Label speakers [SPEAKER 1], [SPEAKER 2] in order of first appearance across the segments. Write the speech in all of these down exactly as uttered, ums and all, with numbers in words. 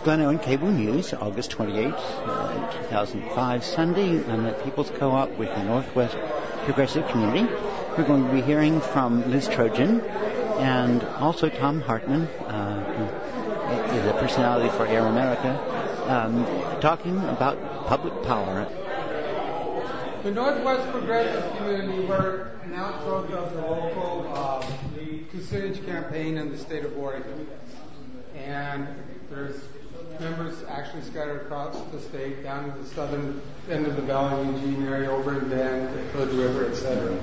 [SPEAKER 1] Glenn Owen Cable News, August twenty-eighth, uh, two thousand five, Sunday. I'm at People's Co-op with the Northwest Progressive Community. We're going to be hearing from Liz Trojan and also Tom Hartman, uh, who is a personality for Air America, um, talking about public power.
[SPEAKER 2] The Northwest Progressive Community, we're an outgrowth of the local uh, Kucinich campaign in the state of Oregon. And there's members actually scattered across the state, down to the southern end of the Valley Eugene area, over in Bend, Hood River, et cetera.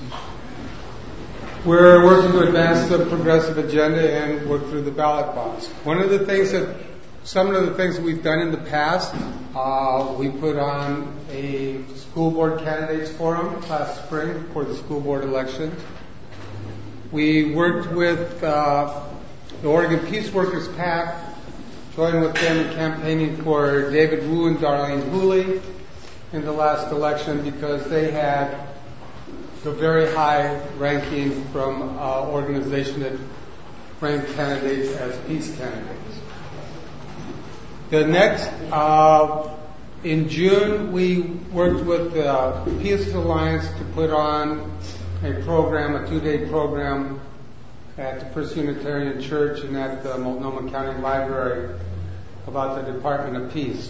[SPEAKER 2] We're working to advance the progressive agenda and work through the ballot box. One of the things that, some of the things that we've done in the past, uh, we put on a school board candidates forum last spring for the school board election. We worked with uh, the Oregon Peace Workers PAC, joined with them in campaigning for David Wu and Darlene Hooley in the last election because they had the very high ranking from an uh, organization that ranked candidates as peace candidates. The next, uh, in June, we worked with the uh, Peace Alliance to put on a program, a two-day program at the First Unitarian Church and at the Multnomah County Library about the Department of Peace.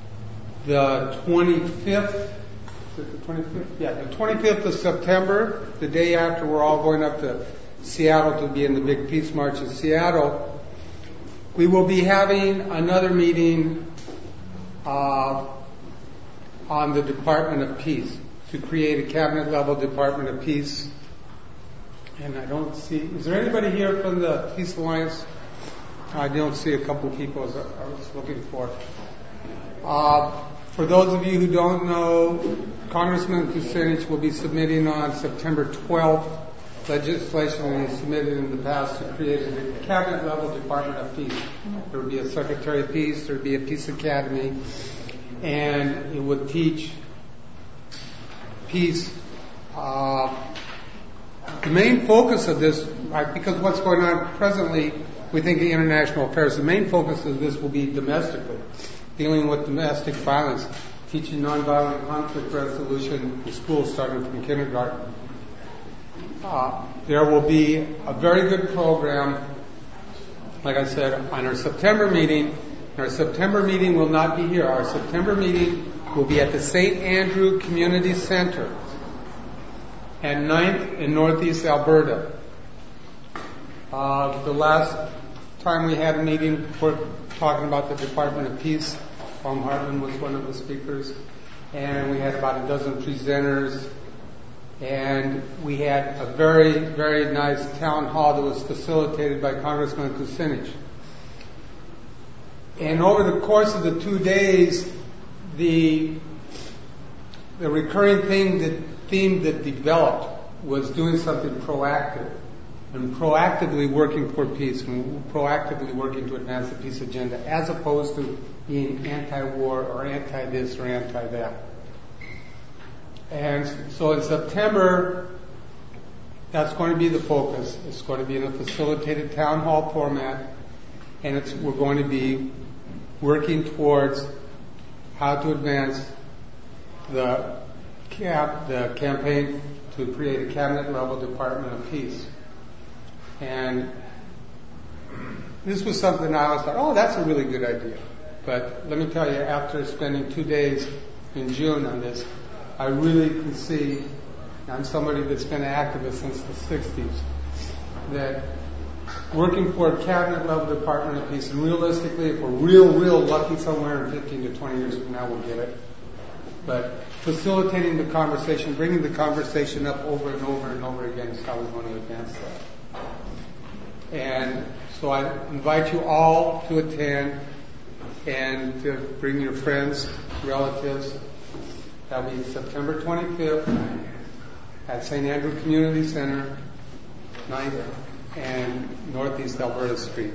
[SPEAKER 2] The twenty-fifth, is it the twenty-fifth? Yeah, the twenty-fifth of September, the day after we're all going up to Seattle to be in the big Peace March in Seattle, we will be having another meeting uh, on the Department of Peace to create a cabinet-level Department of Peace. And I don't see, is there anybody here from the Peace Alliance? I don't see a couple of people as I was looking for. Uh, for those of you who don't know, Congressman Kucinich will be submitting on September twelfth legislation he submitted in the past to create a cabinet-level Department of Peace. There would be a Secretary of Peace, there would be a Peace Academy, and it would teach peace. Uh, the main focus of this, right, because what's going on presently, we think of international affairs, the main focus of this will be domestically, dealing with domestic violence, teaching nonviolent conflict resolution in schools starting from kindergarten. Uh, there will be a very good program, like I said, on our September meeting. Our September meeting will not be here. Our September meeting will be at the Saint Andrew Community Center at ninth in Northeast Alberta. Uh, the last time we had a meeting, we're talking about the Department of Peace. Tom Hartman was one of the speakers, and we had about a dozen presenters, and we had a very, very nice town hall that was facilitated by Congressman Kucinich. And over the course of the two days, the the recurring thing that theme that developed was doing something proactive and proactively working for peace and proactively working to advance the peace agenda as opposed to being anti-war or anti-this or anti-that. And so in September, that's going to be the focus. It's going to be in a facilitated town hall format, and it's, we're going to be working towards how to advance the cap, the campaign to create a cabinet-level Department of Peace. And this was something I always thought, oh, that's a really good idea. But let me tell you, after spending two days in June on this, I really can see, I'm somebody that's been an activist since the sixties, that working for a cabinet-level Department of Peace, and realistically, if we're real, real lucky somewhere in fifteen to twenty years from now, we'll get it. But facilitating the conversation, bringing the conversation up over and over and over again is how we want to advance that. And so I invite you all to attend and to bring your friends, relatives. That'll be September twenty-fifth at Saint Andrew Community Center, ninth and Northeast Alberta Street.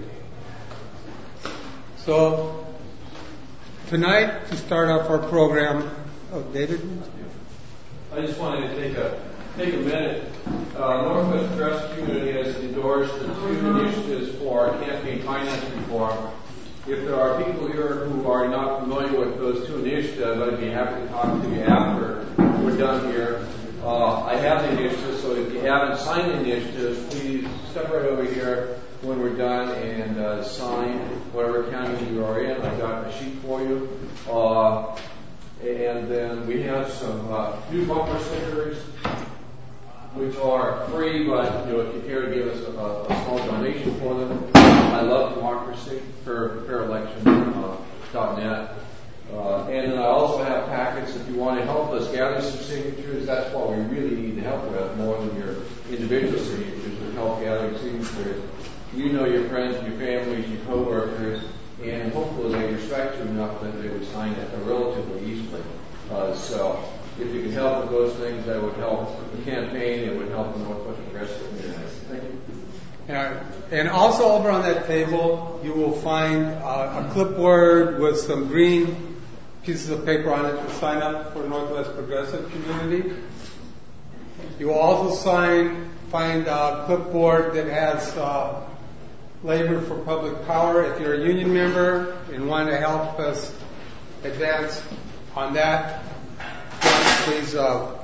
[SPEAKER 2] So tonight, to start off our program, oh, David?
[SPEAKER 3] I just wanted to take a take a minute. Uh, Northwest Progressive Community has endorsed the two initiatives for campaign finance reform If there are people here who are not familiar with those two initiatives, I'd be happy to talk to you after we're done here. Uh, I have the initiatives, so if you haven't signed the initiatives, please step right over here when we're done and uh, sign whatever county you are in. I've got a sheet for you. Uh, and then we have some uh, new bumper stickers, which are free, but you know, if you care to give us a, a small donation for them. I love democracy, fair, fair election dot net. Uh, and then I also have packets if you want to help us gather some signatures. That's what we really need the help with, more than your individual signatures, with help gathering signatures. You know your friends, your families, your coworkers, and hopefully they respect you enough that they would sign it relatively easily. Uh, so if you can help with those things, that would help the campaign. It would help the Northwest Progressive community. Thank you.
[SPEAKER 2] And, and also over on that table, you will find uh, a clipboard with some green pieces of paper on it to sign up for Northwest Progressive Community. You will also sign, find a clipboard that has uh, Labor for Public Power. If you're a union member and want to help us advance on that, please uh,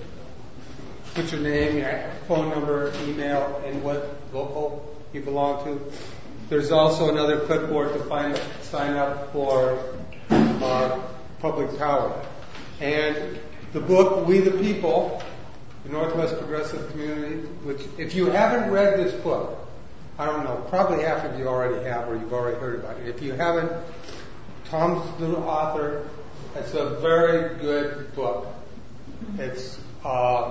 [SPEAKER 2] put your name, your phone number, email, and what local you belong to. There's also another clipboard to find, sign up for uh, public power. And the book, We the People, the Northwest Progressive Community, which if you haven't read this book, I don't know, probably half of you already have or you've already heard about it. If you haven't, Tom's the author. It's a very good book. It's uh,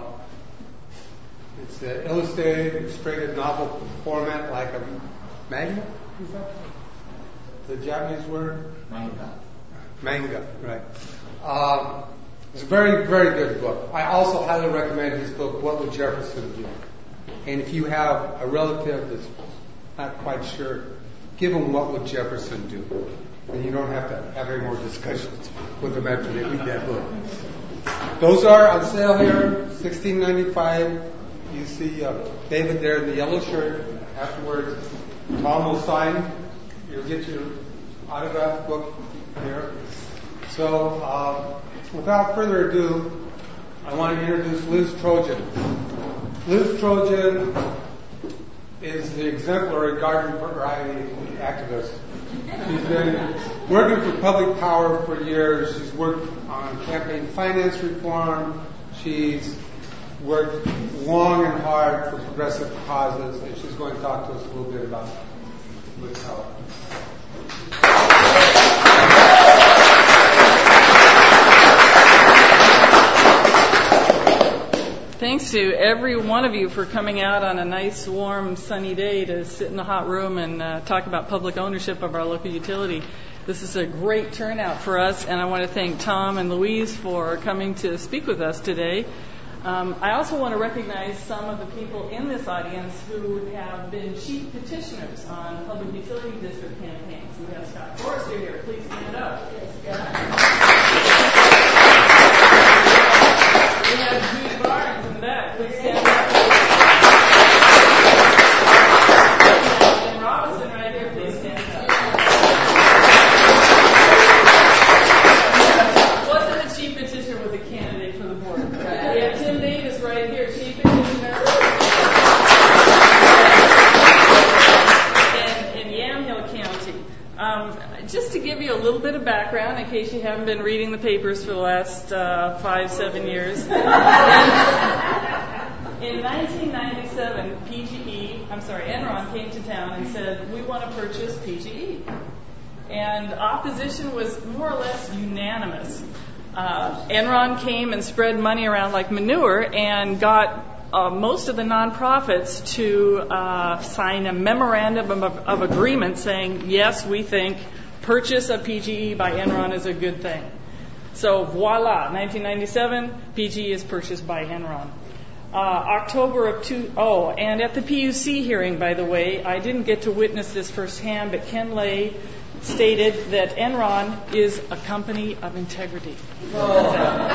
[SPEAKER 2] it's an illustrated, illustrated novel format like a manga. Is that the Japanese word?
[SPEAKER 4] Manga.
[SPEAKER 2] Manga, right. Um, it's a very, very good book. I also highly recommend his book, What Would Jefferson Do? And if you have a relative that's not quite sure, give them What Would Jefferson Do? And you don't have to have any more discussions with them after they read that book. Those are on sale here, sixteen ninety-five. You see uh, David there in the yellow shirt. Afterwards, Tom will sign. You'll get your autograph book here. So, uh, without further ado, I want to introduce Liz Trojan. Liz Trojan is the exemplary garden variety activist. She's been working for public power for years. She's worked on campaign finance reform. She's worked long and hard for progressive causes, and she's going to talk to us a little bit about Liz Power.
[SPEAKER 5] Thanks to every one of you for coming out on a nice, warm, sunny day to sit in a hot room and uh, talk about public ownership of our local utility. This is a great turnout for us, and I want to thank Tom and Louise for coming to speak with us today. Um, I also want to recognize some of the people in this audience who have been chief petitioners on public utility district campaigns. We have Scott Forrester here. Please stand up. We have Judy Barnes in the back. Please stand up. And Robinson right here. Please stand up. Wasn't a chief petitioner, was a candidate for the board. We have Tim Davis right here, chief petitioner. in, in Yamhill County. Um, just to give you a little bit of background, in case you haven't been reading the papers for the last uh, five, seven years. In nineteen ninety-seven, P G E, I'm sorry, Enron came to town and said, we want to purchase P G E. And opposition was more or less unanimous. Uh, Enron came and spread money around like manure and got uh, most of the nonprofits to uh, sign a memorandum of, of agreement saying, yes, we think purchase of P G E by Enron is a good thing. So voila, nineteen ninety-seven, P G E is purchased by Enron. Uh, October of two, oh, and at the P U C hearing, by the way, I didn't get to witness this firsthand, but Ken Lay stated that Enron is a company of integrity. Oh.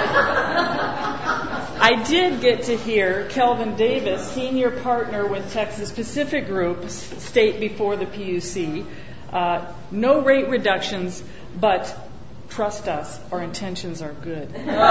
[SPEAKER 5] I did get to hear Kelvin Davis, senior partner with Texas Pacific Group, state before the P U C Uh, no rate reductions, but trust us, our intentions are good.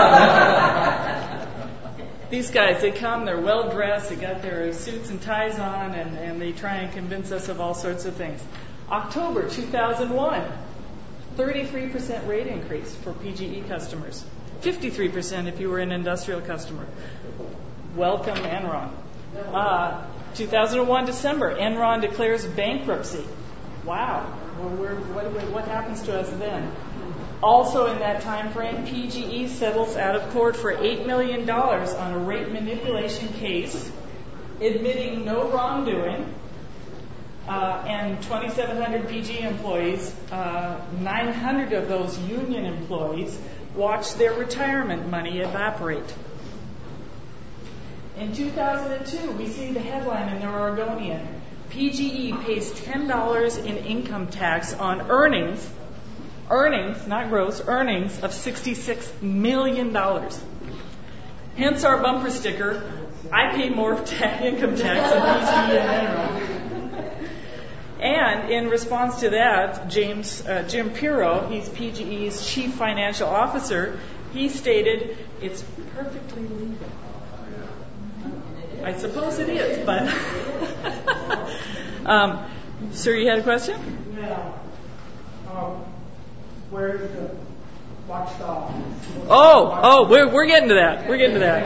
[SPEAKER 5] These guys, they come, they're well dressed, they got their suits and ties on, and, and they try and convince us of all sorts of things. October two thousand one, thirty-three percent rate increase for P G E customers, fifty-three percent if you were an industrial customer. Welcome, Enron. Uh, two thousand one, December, Enron declares bankruptcy. Wow. Well, we're, what, what happens to us then? Also in that time frame, P G E settles out of court for eight million dollars on a rate manipulation case, admitting no wrongdoing, uh, and twenty-seven hundred P G E employees, uh, nine hundred of those union employees, watched their retirement money evaporate. In two thousand two, we see the headline in the Oregonian, P G E pays ten dollars in income tax on earnings, earnings, not gross, earnings of sixty-six million dollars. Hence our bumper sticker, I pay more ta- income tax than P G E and Enron. And in response to that, James uh, Jim Pirro, he's P G E's chief financial officer, he stated, it's perfectly legal. I suppose it is, but... um, sir, you had a question?
[SPEAKER 4] Yeah. Um, where's the watchdog?
[SPEAKER 5] Oh, oh, we're we're getting to that. We're getting to that.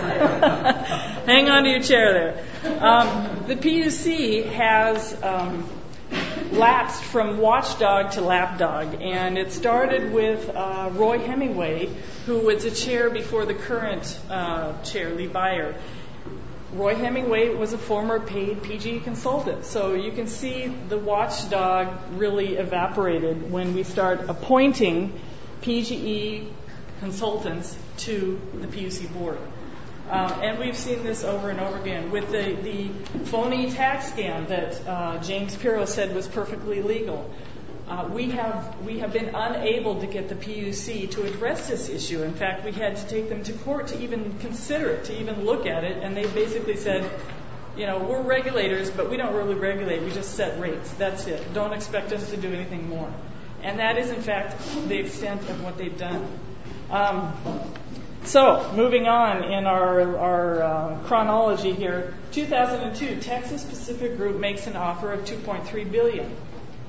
[SPEAKER 5] Hang on to your chair there. Um, the P U C has um, lapsed from watchdog to lapdog, and it started with uh, Roy Hemingway, who was a chair before the current uh, chair, Lee Beyer. Roy Hemingway was a former paid P G E consultant, so you can see the watchdog really evaporated when we start appointing P G E consultants to the P U C board. Um, and we've seen this over and over again with the, the phony tax scam that uh, James Pirro said was perfectly legal. Uh, we have we have been unable to get the P U C to address this issue. In fact, we had to take them to court to even consider it, to even look at it, and they basically said, you know, we're regulators, but we don't really regulate. We just set rates. That's it. Don't expect us to do anything more. And that is, in fact, the extent of what they've done. Um, so, moving on in our, our uh, chronology here, two thousand two, Texas Pacific Group makes an offer of two point three billion dollars.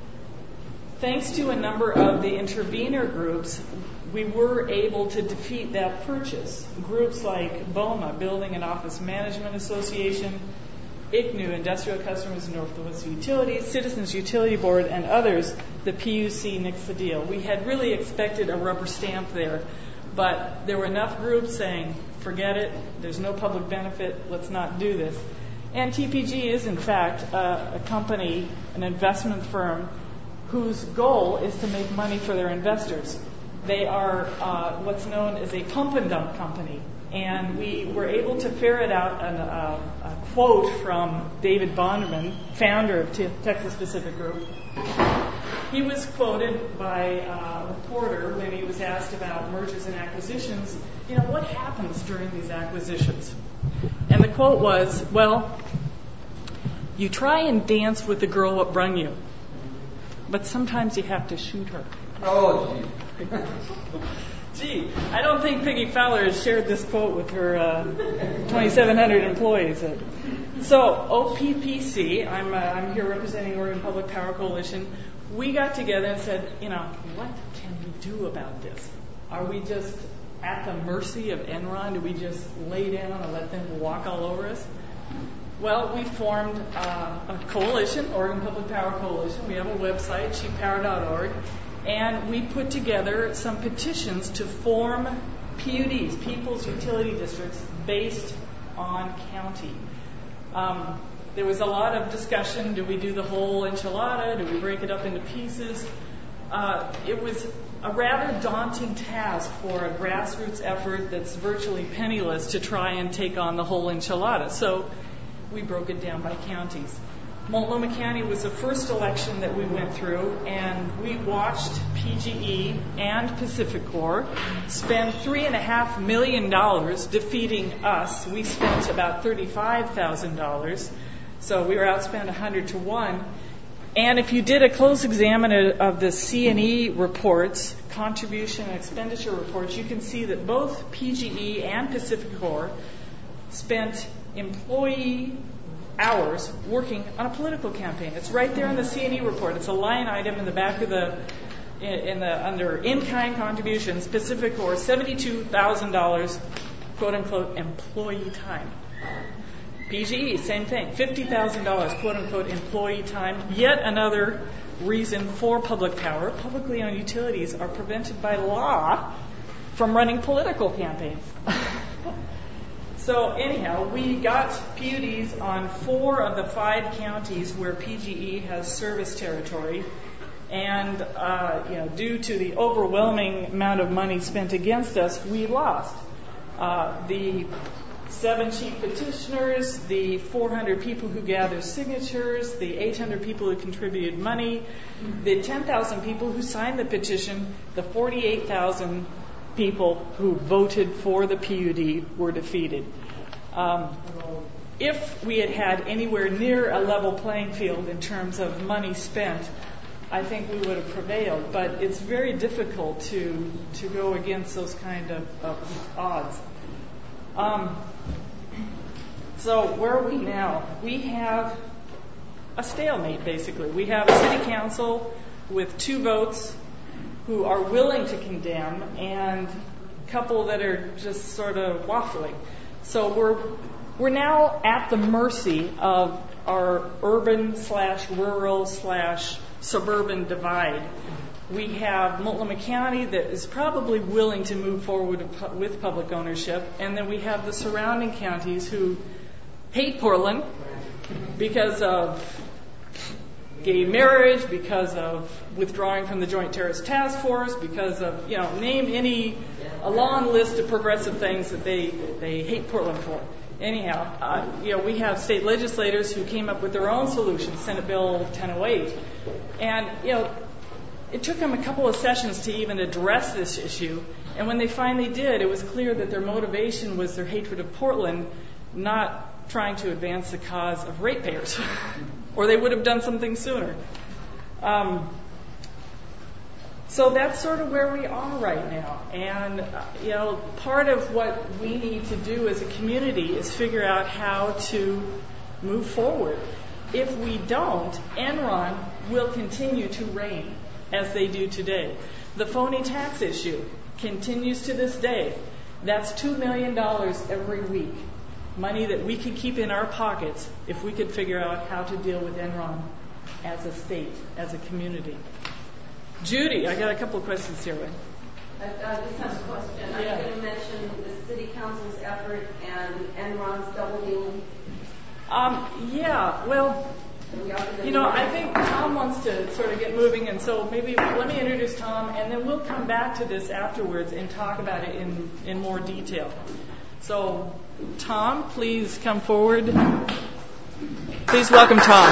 [SPEAKER 5] Thanks to a number of the intervener groups, we were able to defeat that purchase. Groups like BOMA, Building and Office Management Association, I C N U, Industrial Customers and Northwest Utilities, Citizens Utility Board, and others, the P U C nixed the deal. We had really expected a rubber stamp there, but there were enough groups saying, forget it, there's no public benefit, let's not do this. And T P G is, in fact, a, a company, an investment firm, whose goal is to make money for their investors. They are uh, what's known as a pump and dump company. And we were able to ferret out an, uh, a quote from David Bonderman, founder of T- Texas Pacific Group. He was quoted by uh, a reporter when he was asked about mergers and acquisitions, you know, what happens during these acquisitions? And the quote was, well, you try and dance with the girl what brung you, but sometimes you have to shoot her.
[SPEAKER 3] Oh, gee.
[SPEAKER 5] Gee, I don't think Peggy Fowler has shared this quote with her uh, twenty-seven hundred employees. So, O P P C, I'm, uh, I'm here representing Oregon Public Power Coalition. We got together and said, you know, what can we do about this? Are we just at the mercy of Enron? Do we just lay down and let them walk all over us? Well, we formed uh, a coalition, Oregon Public Power Coalition. We have a website, cheap power dot org, and we put together some petitions to form P U Ds, People's Utility Districts, based on county. Um, there was a lot of discussion. Do we do the whole enchilada? Do we break it up into pieces? Uh, it was a rather daunting task for a grassroots effort that's virtually penniless to try and take on the whole enchilada. So we broke it down by counties. Multnomah County was the first election that we went through, and we watched P G E and PacifiCorp spend three and a half million dollars defeating us. We spent about thirty-five thousand dollars, so we were outspent one hundred to one. And if you did a close examine of the C and E reports, contribution and expenditure reports, you can see that both P G E and Pacificor spent employee hours working on a political campaign. It's right there in the C and E report. It's a line item in the back of the, in the under in-kind contributions, Pacificor, seventy-two thousand dollars, quote unquote, employee time. P G E, same thing, fifty thousand dollars, quote unquote, employee time. Yet another reason for public power. Publicly owned utilities are prevented by law from running political campaigns. So anyhow, we got P U Ds on four of the five counties where P G E has service territory. And uh, you know, due to the overwhelming amount of money spent against us, we lost. Uh, the seven chief petitioners, the four hundred people who gathered signatures, the eight hundred people who contributed money, the ten thousand people who signed the petition, the forty-eight thousand people who voted for the P U D were defeated. Um, if we had had anywhere near a level playing field in terms of money spent, I think we would have prevailed. But it's very difficult to to go against those kind of, of odds. Um, so where are we now? We have a stalemate, basically. We have a city council with two votes who are willing to condemn and a couple that are just sort of waffling. So we're we're now at the mercy of our urban slash rural slash suburban divide. We have Multnomah County that is probably willing to move forward with public ownership, and then we have the surrounding counties who hate Portland because of gay marriage, because of withdrawing from the Joint Terrorist Task Force, because of, you know, name any, a long list of progressive things that they, they hate Portland for. Anyhow, uh, you know, we have state legislators who came up with their own solutions, Senate Bill ten oh eight. And, you know, it took them a couple of sessions to even address this issue. And when they finally did, it was clear that their motivation was their hatred of Portland, not trying to advance the cause of ratepayers. Or they would have done something sooner. Um, so that's sort of where we are right now. And, uh, you know, part of what we need to do as a community is figure out how to move forward. If we don't, Enron will continue to reign as they do today. The phony tax issue continues to this day. That's two million dollars every week. Money that we could keep in our pockets if we could figure out how to deal with Enron as a state, as a community. Judy, I got a couple of questions here.
[SPEAKER 6] I uh, just have a question. Are
[SPEAKER 5] Yeah.
[SPEAKER 6] you going to mention the city council's effort and Enron's double dealing?
[SPEAKER 5] Um, yeah, well, you know, I think Tom wants to sort of get moving, and so maybe let me introduce Tom, and then we'll come back to this afterwards and talk about it in, in more detail. So, Tom, please come forward. Please welcome Tom.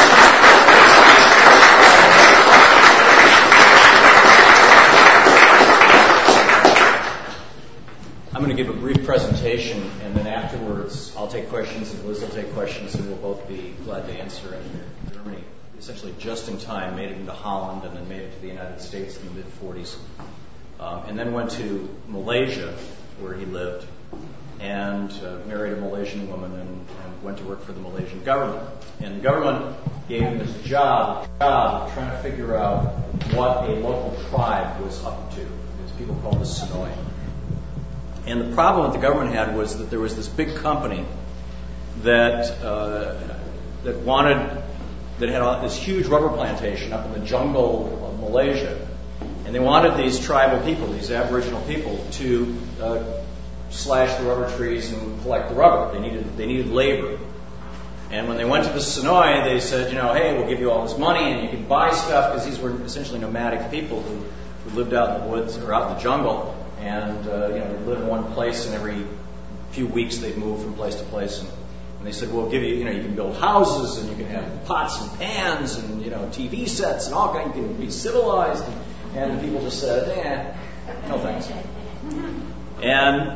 [SPEAKER 7] I'm going to give a brief presentation, and then afterwards I'll take questions, and Liz will take questions, and we'll both be glad to answer. And Germany, essentially just in time, made it into Holland, and then made it to the United States in the mid forties, um, and then went to Malaysia, where he lived, and uh, married a Malaysian woman, and, and went to work for the Malaysian government. And the government gave him this job, job of trying to figure out what a local tribe was up to. These people called the Sonoy. And the problem that the government had was that there was this big company that uh, that wanted, that had a, this huge rubber plantation up in the jungle of Malaysia. And they wanted these tribal people, these Aboriginal people, to uh, slash the rubber trees and collect the rubber. They needed they needed labor. And when they went to the Sonoy, they said, you know, hey, we'll give you all this money and you can buy stuff, because these were essentially nomadic people who, who lived out in the woods or out in the jungle. And, uh, you know, they'd live in one place, and every few weeks they'd move from place to place. And, and they said, we'll give you, you know, you can build houses, and you can have pots and pans, and, you know, T V sets, and all kinds, you can be civilized. And, and the people just said, eh, no thanks. And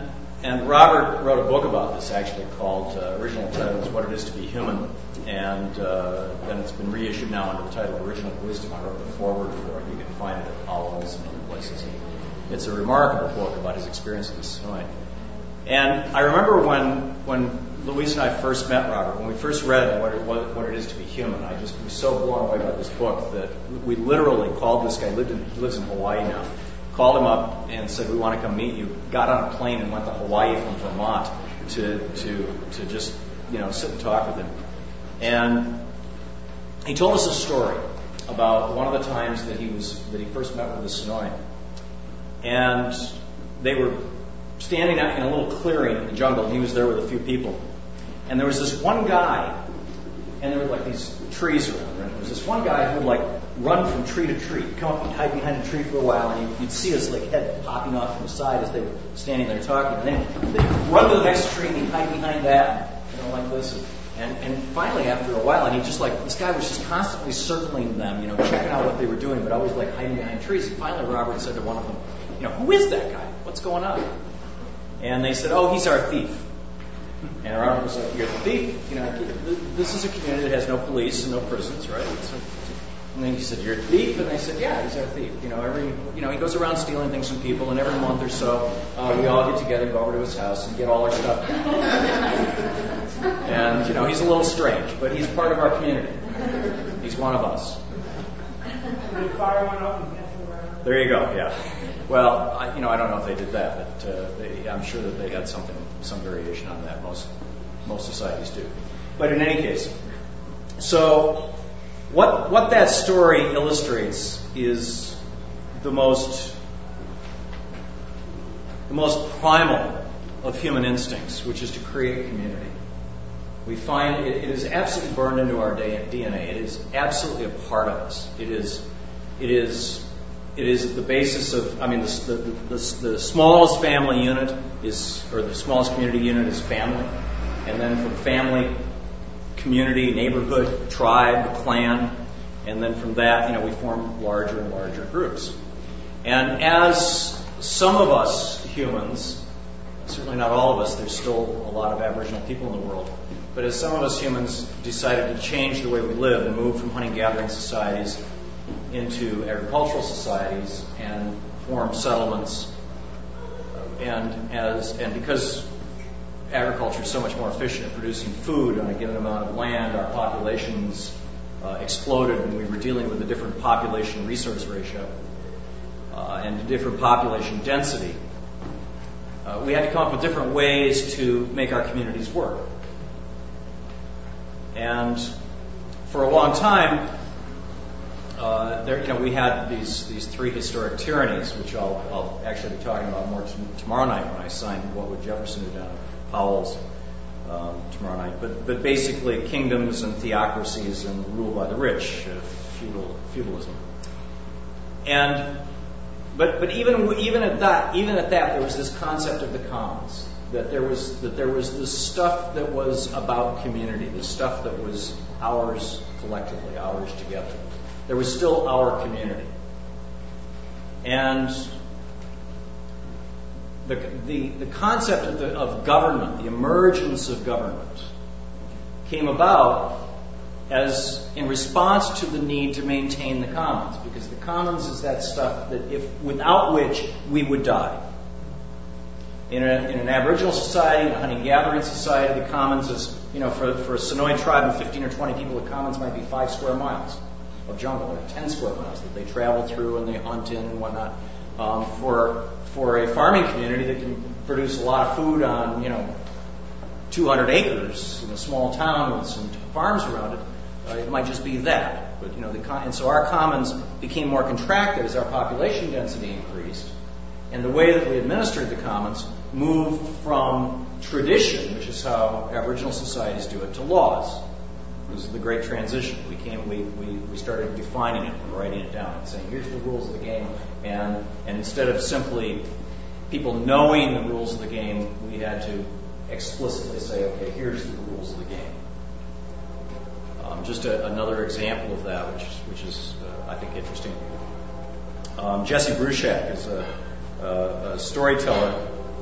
[SPEAKER 7] and Robert wrote a book about this, actually, called, uh, original title is What It Is to Be Human, and uh, then it's been reissued now under the title Original Wisdom. I wrote the foreword for it. You can find it at Powell's and other places. It's a remarkable book about his experience of the Sonoy. And I remember when when Louise and I first met Robert, when we first read what it, what, what it is to be human, I just was so blown away by this book that we literally called this guy, lived in, he lives in Hawaii now, called him up and said, we want to come meet you, got on a plane and went to Hawaii from Vermont to, to, to just, you know, sit and talk with him. And he told us a story about one of the times that he was, that he first met with the Sonoy. And they were standing out in a little clearing in the jungle. He was there with a few people. And there was this one guy, and there were like these trees around, right? There was this one guy who would like run from tree to tree, come up and hide behind a tree for a while, and you'd see his like head popping off from the side as they were standing there talking. And then they'd run to the next tree and he'd hide behind that, you know, like this. And, and finally, after a while, and he just like, this guy was just constantly circling them, you know, checking out what they were doing, but always like hiding behind trees. And finally, Robert said to one of them, you know, who is that guy? What's going on? And they said, oh, he's our thief. And Robert was like, you're the thief? You know, this is a community that has no police and no prisons, right? So, and then he said, you're a thief? And they said, yeah, he's our thief. You know, every, you know, he goes around stealing things from people, and every month or so, uh, we all get together, go over to his house, and get all our stuff. And, you know, he's a little strange, but he's part of our community. He's one of us. There you go, yeah. Well, I, you know, I don't know if they did that, but uh, they, I'm sure that they had something, some variation on that. Most most societies do. But in any case, so what what that story illustrates is the most the most primal of human instincts, which is to create community. We find it, it is absolutely burned into our D N A. It is absolutely a part of us. It is it is. It is the basis of, I mean, the, the, the, the smallest family unit is, or the smallest community unit is family. And then from family, community, neighborhood, tribe, clan. And then from that, you know, we form larger and larger groups. And as some of us humans, certainly not all of us, there's still a lot of Aboriginal people in the world, but as some of us humans decided to change the way we live and move from hunting-gathering societies into agricultural societies and form settlements, and as and because agriculture is so much more efficient at producing food on a given amount of land, our populations uh, exploded, and we were dealing with a different population resource ratio uh, and a different population density. Uh, we had to come up with different ways to make our communities work. And for a long time, Uh, there, you know, we had these these three historic tyrannies, which I'll, I'll actually be talking about more t- tomorrow night when I sign What Would Jefferson Do down at Powell's um, tomorrow night. But but basically, kingdoms and theocracies and rule by the rich, uh, feudal feudalism. And but but even even at that even at that there was this concept of the commons, that there was that there was this stuff that was about community, this stuff that was ours collectively, ours together. There was still our community. And the, the, the concept of, the, of government, the emergence of government, came about as in response to the need to maintain the commons, because the commons is that stuff that if without which we would die. In, a, in an Aboriginal society, in a hunting-gathering society, the commons is, you know, for, for a Sonoy tribe of fifteen or twenty people, the commons might be five square miles of jungle, or ten square miles that they travel through and they hunt in and whatnot. Um, for for a farming community that can produce a lot of food on, you know, two hundred acres in a small town with some farms around it, uh, it might just be that. But you know, the con- and so our commons became more contracted as our population density increased, and the way that we administered the commons moved from tradition, which is how Aboriginal societies do it, to laws. It was the great transition. We came, we, we, we started defining it and writing it down and saying, here's the rules of the game. And, and instead of simply people knowing the rules of the game, we had to explicitly say, okay, here's the rules of the game. Um, just a, another example of that, which, which is, uh, I think, interesting. Um, Jesse Bruchac is a, a, a storyteller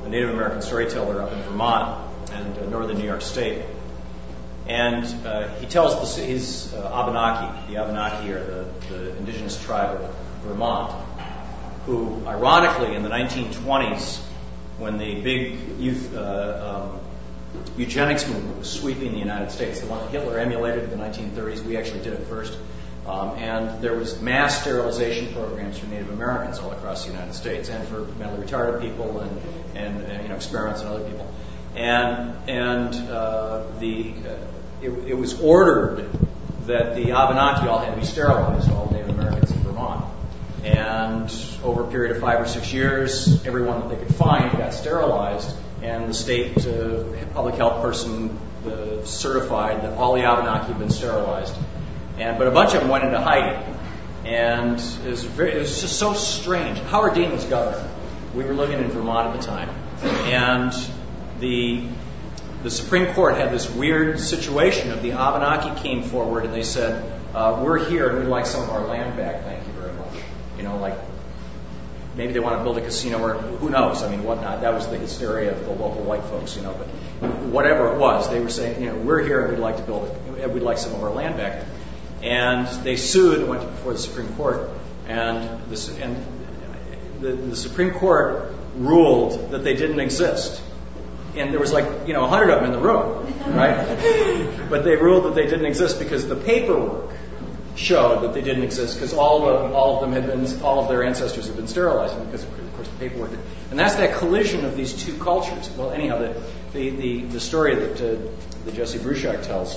[SPEAKER 7] a Native American storyteller up in Vermont and uh, northern New York State. And uh, he tells the, he's uh, Abenaki. The Abenaki are the, the indigenous tribe of Vermont, who, ironically, in the nineteen twenties, when the big youth uh, um, eugenics movement was sweeping the United States, the one that Hitler emulated in the nineteen thirties, we actually did it first. Um, and there was mass sterilization programs for Native Americans all across the United States, and for mentally retarded people, and, and, and you know, experiments on other people. And and uh, the uh, it, it was ordered that the Abenaki all had to be sterilized, all Native Americans in Vermont. And over a period of five or six years, everyone that they could find got sterilized, and the state uh, public health person uh, certified that all the Abenaki had been sterilized. And but a bunch of them went into hiding, and it was, very, it was just so strange. Howard Dean was governor. We were living in Vermont at the time, and the the Supreme Court had this weird situation of the Abenaki came forward and they said, uh, "We're here and we'd like some of our land back. Thank you very much." You know, like maybe they want to build a casino, or who knows? I mean, whatnot. That was the hysteria of the local white folks, you know. But whatever it was, they were saying, you know, we're here and we'd like to build it. We'd like some of our land back. And they sued and went before the Supreme Court, and, this, and the, the Supreme Court ruled that they didn't exist. And there was like, you know, a hundred of them in the room, right? But they ruled that they didn't exist because the paperwork showed that they didn't exist, because all of all of them had been, all of their ancestors had been sterilized, because of course the paperwork did. And that's that collision of these two cultures. Well, anyhow, the the the, the story that uh, that Jesse Bruchac tells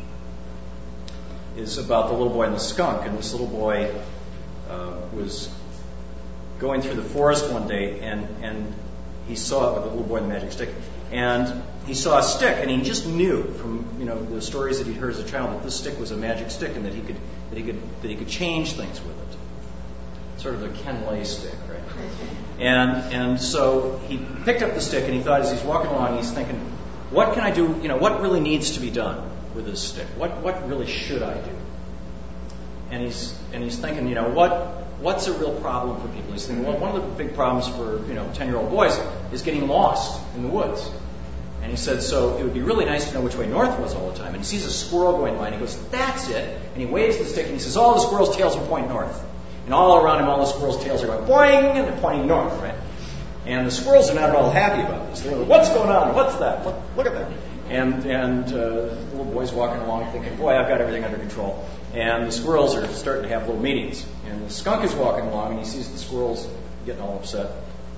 [SPEAKER 7] is about the little boy and the skunk. And this little boy uh, was going through the forest one day, and, and he saw the little boy and the magic stick, and he saw a stick, and he just knew from you know the stories that he'd heard as a child that this stick was a magic stick, and that he could that he could that he could change things with it, sort of a Ken Lay stick, right? And and so he picked up the stick, and he thought, as he's walking along, he's thinking, what can I do? You know, what really needs to be done with this stick? What what really should I do? And he's and he's thinking, you know, what what's a real problem for people? He's thinking, well, one of the big problems for you know ten-year-old boys is getting lost in the woods. And he said, so it would be really nice to know which way north was all the time. And he sees a squirrel going by, and he goes, that's it. And he waves the stick, and he says, all the squirrels' tails will point north. And all around him, all the squirrels' tails are going boing, and they're pointing north, right? And the squirrels are not at all happy about this. They're like, what's going on? What's that? Look, look at that. And and uh, the little boy's walking along thinking, boy, I've got everything under control. And the squirrels are starting to have little meetings. And the skunk is walking along, and he sees the squirrels getting all upset.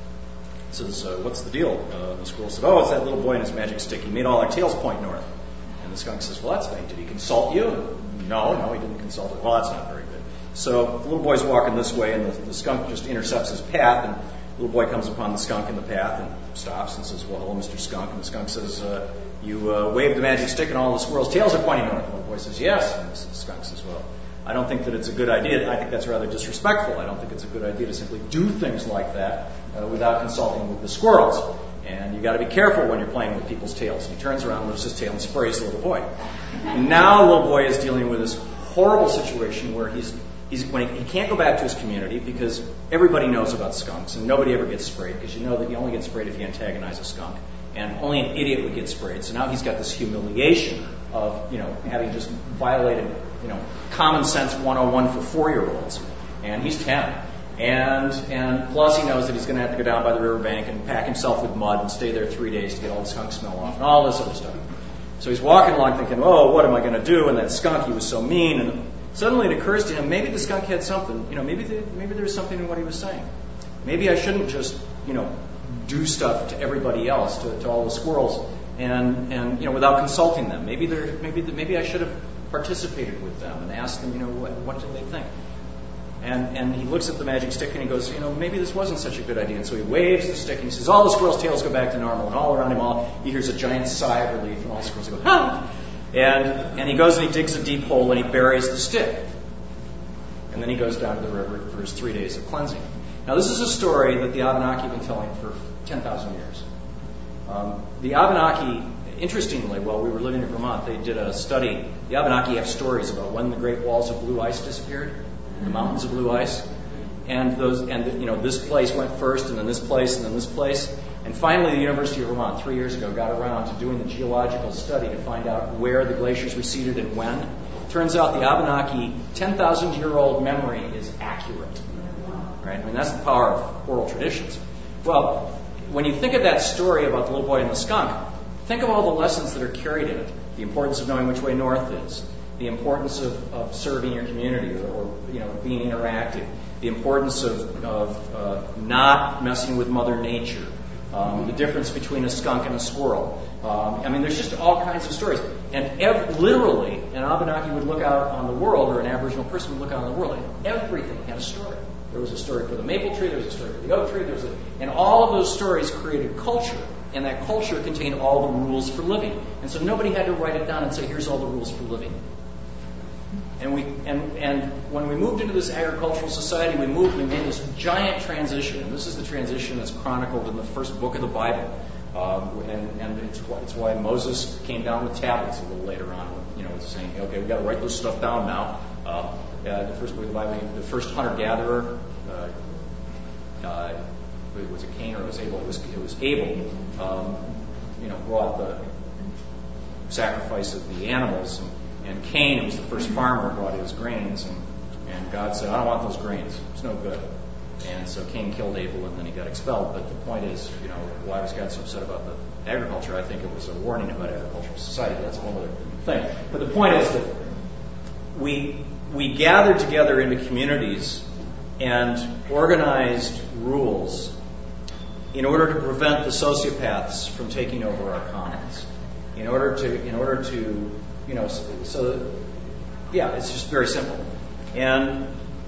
[SPEAKER 7] He says, uh, what's the deal? Uh, the squirrel said, oh, it's that little boy and his magic stick. He made all our tails point north. And the skunk says, well, that's fine. Did he consult you? No, no, he didn't consult it. Well, that's not very good. So the little boy's walking this way, and the, the skunk just intercepts his path, and the little boy comes upon the skunk in the path and stops and says, well, hello, Mister Skunk. And the skunk says, uh, you uh, waved the magic stick and all the squirrels' tails are pointing north. And the little boy says, yes. And the skunk says, well, I don't think that it's a good idea. I think that's rather disrespectful. I don't think it's a good idea to simply do things like that uh, without consulting with the squirrels. And you got to be careful when you're playing with people's tails. And he turns around, lifts his tail, and sprays the little boy. And now the little boy is dealing with this horrible situation where he's He's, when he, he can't go back to his community because everybody knows about skunks and nobody ever gets sprayed, because you know that you only get sprayed if you antagonize a skunk, and only an idiot would get sprayed. So now he's got this humiliation of, you know, having just violated, you know, common sense one oh one for four-year-olds, and he's ten. And and plus he knows that he's going to have to go down by the riverbank and pack himself with mud and stay there three days to get all the skunk smell off and all this other stuff. So he's walking along thinking, oh, what am I going to do? And that skunk, he was so mean. And suddenly it occurs to him, maybe the skunk had something, you know, maybe the, maybe there was something in what he was saying. Maybe I shouldn't just, you know, do stuff to everybody else, to, to all the squirrels, and, and you know, without consulting them. Maybe there, maybe maybe I should have participated with them and asked them, you know, what, what did they think? And and he looks at the magic stick and he goes, you know, maybe this wasn't such a good idea. And so he waves the stick and he says, all the squirrels' tails go back to normal, and all around him, all he hears a giant sigh of relief, and all the squirrels go, ha! And and he goes and he digs a deep hole and he buries the stick. And then he goes down to the river for his three days of cleansing. Now this is a story that the Abenaki have been telling for ten thousand years. Um, the Abenaki, interestingly, while we were living in Vermont, they did a study. The Abenaki have stories about when the great walls of blue ice disappeared, the mountains of blue ice. And those, and you know, this place went first, and then this place, and then this place. And And finally, the University of Vermont, three years ago, got around to doing the geological study to find out where the glaciers receded and when. Turns out the Abenaki ten thousand year old memory is accurate. Right? I mean, that's the power of oral traditions. Well, when you think of that story about the little boy and the skunk, think of all the lessons that are carried in it. The importance of knowing which way north is. The importance of, of serving your community or, or you know, being interactive. The importance of, of uh, not messing with Mother Nature. Um, the difference between a skunk and a squirrel. Um, I mean, there's just all kinds of stories. And ev- literally, an Abenaki would look out on the world, or an Aboriginal person would look out on the world, and everything had a story. There was a story for the maple tree, there was a story for the oak tree, there was a, and all of those stories created culture, and that culture contained all the rules for living. And so nobody had to write it down and say, here's all the rules for living. And we and and when we moved into this agricultural society, we moved, we made this giant transition. And this is the transition that's chronicled in the first book of the Bible. Um, and and it's, it's why Moses came down with tablets a little later on, you know, saying, okay, we've got to write this stuff down now. Uh, uh, the first book of the Bible, the first hunter-gatherer, uh, uh, was it Cain or it was Abel? It was, it was Abel, um, you know, brought the sacrifice of the animals. And, And Cain, who was the first farmer, brought his grains, and, and God said, I don't want those grains. It's no good. And so Cain killed Abel, and then he got expelled. But the point is, you know, why was God so upset about the agriculture? I think it was a warning about agricultural society. That's a whole other thing. But the point is that we we gathered together into communities and organized rules in order to prevent the sociopaths from taking over our commons. In order to, in order to You know, so, so yeah, it's just very simple. And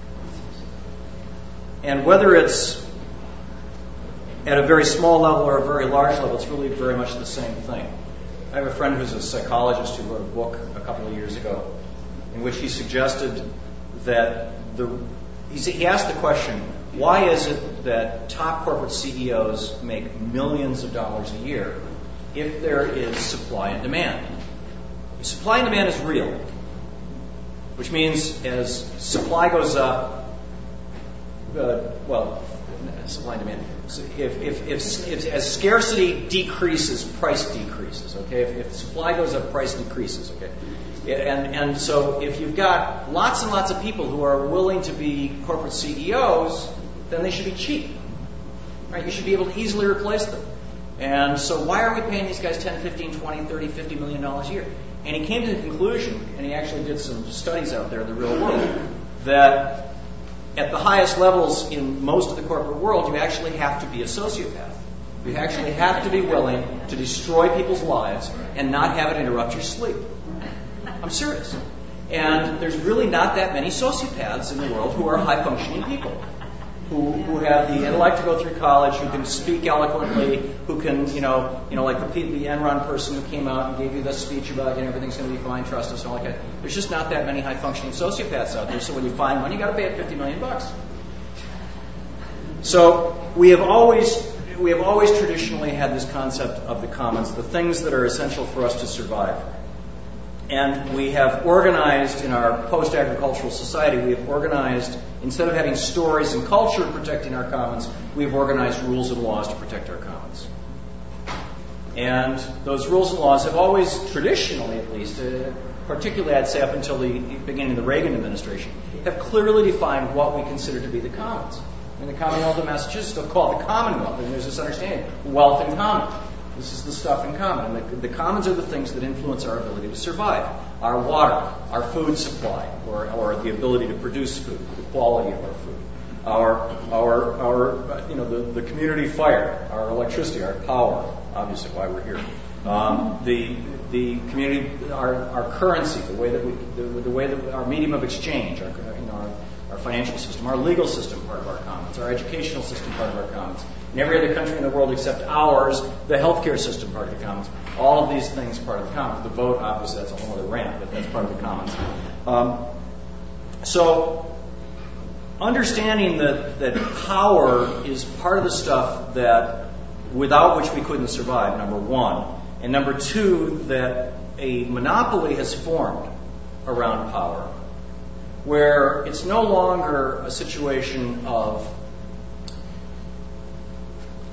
[SPEAKER 7] and whether it's at a very small level or a very large level, it's really very much the same thing. I have a friend who's a psychologist who wrote a book a couple of years ago in which he suggested that the he, he asked the question, why is it that top corporate C E Os make millions of dollars a year if there is supply and demand? Supply and demand is real, which means as supply goes up, uh, well, supply and demand. So if, if, if, if as scarcity decreases, price decreases. Okay, if, if supply goes up, price decreases. Okay, and and so if you've got lots and lots of people who are willing to be corporate C E Os, then they should be cheap, right? You should be able to easily replace them. And so why are we paying these guys ten, fifteen, twenty, thirty, fifty million dollars a year? And he came to the conclusion, and he actually did some studies out there in the real world, that at the highest levels in most of the corporate world, you actually have to be a sociopath. You actually have to be willing to destroy people's lives and not have it interrupt your sleep. I'm serious. And there's really not that many sociopaths in the world who are high-functioning people. Who, who have the intellect to go through college, who can speak eloquently, who can, you know, you know, like the, the Enron person who came out and gave you this speech about, you know, everything's going to be fine, trust us, and all like that. There's just not that many high-functioning sociopaths out there. So when you find one, you got to pay it fifty million bucks. So we have always, we have always traditionally had this concept of the commons, the things that are essential for us to survive. And we have organized in our post-agricultural society, we have organized, instead of having stories and culture protecting our commons, we have organized rules and laws to protect our commons. And those rules and laws have always, traditionally at least, uh, particularly I'd say up until the beginning of the Reagan administration, have clearly defined what we consider to be the commons. In the Commonwealth of Massachusetts, they'll call it the Commonwealth, and there's this understanding, wealth in common. This is the stuff in common. And the, the commons are the things that influence our ability to survive. Our water, our food supply, or, or the ability to produce food, the quality of our food. Our, our, our, you know, the, the community fire, our electricity, our power, obviously why we're here. Um, the, the community, our, our currency, the way that we, the, the way that our medium of exchange, our, you know, our, our financial system, our legal system, part of our commons, our educational system, part of our commons. In every other country in the world except ours, the healthcare system, part of the commons. All of these things, part of the commons. The vote, obviously, that's a whole other rant, but that's part of the commons. Um, so, understanding that, that power is part of the stuff that, without which we couldn't survive, number one. And number two, that a monopoly has formed around power, where it's no longer a situation of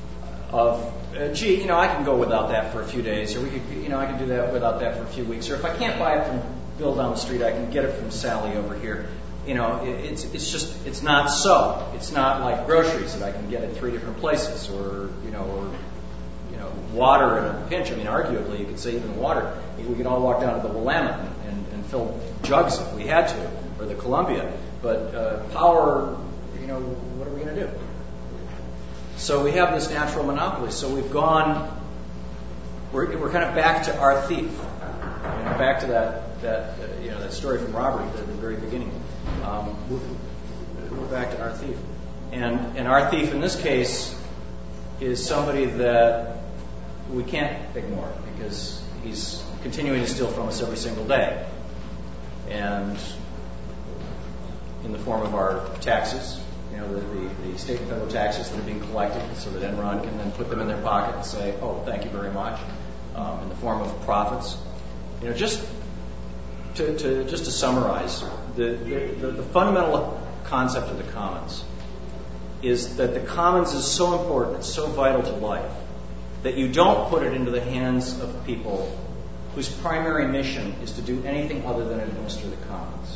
[SPEAKER 7] of, uh, gee, you know, I can go without that for a few days, or we could, you know, I can do that without that for a few weeks, or if I can't buy it from Bill down the street, I can get it from Sally over here. You know, it, it's it's just it's not so. It's not like groceries that I can get at three different places, or you know, or you know, water in a pinch. I mean, arguably, you could say even water. We could all walk down to the Willamette and, and, and fill jugs if we had to, or the Columbia. But uh, power, you know, what are we going to do? So we have this natural monopoly. So we've gone. We're we're kind of back to our thief. You know, back to that that uh, you know that story from Robert at the very beginning. Um, we're, we're back to our thief, and and our thief in this case is somebody that we can't ignore because he's continuing to steal from us every single day, and in the form of our taxes, you know, the, the, the state and federal taxes that are being collected, so that Enron can then put them in their pocket and say, "Oh, thank you very much," um, in the form of profits. You know, just to, to just to summarize, the, the, the fundamental concept of the commons is that the commons is so important, it's so vital to life, that you don't put it into the hands of people whose primary mission is to do anything other than administer the commons.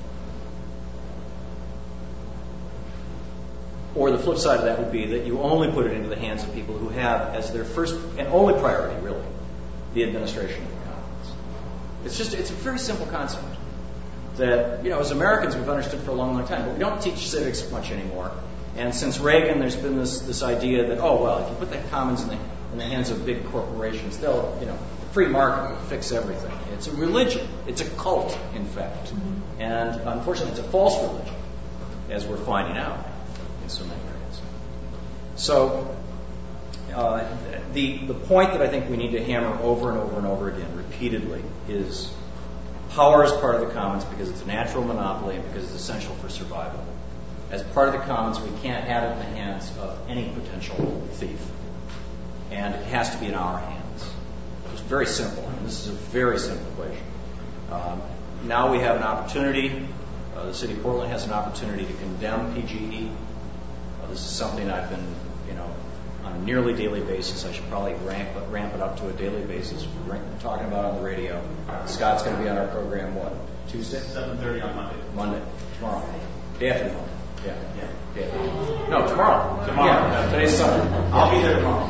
[SPEAKER 7] Or the flip side of that would be that you only put it into the hands of people who have as their first and only priority, really, the administration of the commons. It's just, it's a very simple concept that, you know, as Americans we've understood for a long, long time, but we don't teach civics much anymore. And since Reagan, there's been this, this idea that, oh, well, if you put the commons in the, in the hands of big corporations, they'll, you know, the free market will fix everything. It's a religion. It's a cult, in fact. Mm-hmm. And unfortunately, it's a false religion, as we're finding out in so many areas. So uh, the, the point that I think we need to hammer over and over and over again, repeatedly, is power is part of the commons because it's a natural monopoly and because it's essential for survival. As part of the commons, we can't have it in the hands of any potential thief. And it has to be in our hands. It's very simple. I mean, this is a very simple equation. Um, now we have an opportunity. Uh, the city of Portland has an opportunity to condemn P G E. Uh, this is something I've been, you know, on a nearly daily basis. I should probably ramp, ramp it up to a daily basis. We're talking about on the radio. Scott's going to be on our program, what, Tuesday?
[SPEAKER 8] seven thirty on Monday.
[SPEAKER 7] Monday. Tomorrow. Day after tomorrow. Yeah, yeah, yeah. No, tomorrow.
[SPEAKER 8] Tomorrow.
[SPEAKER 7] Yeah, today's Sunday.
[SPEAKER 8] I'll be there tomorrow.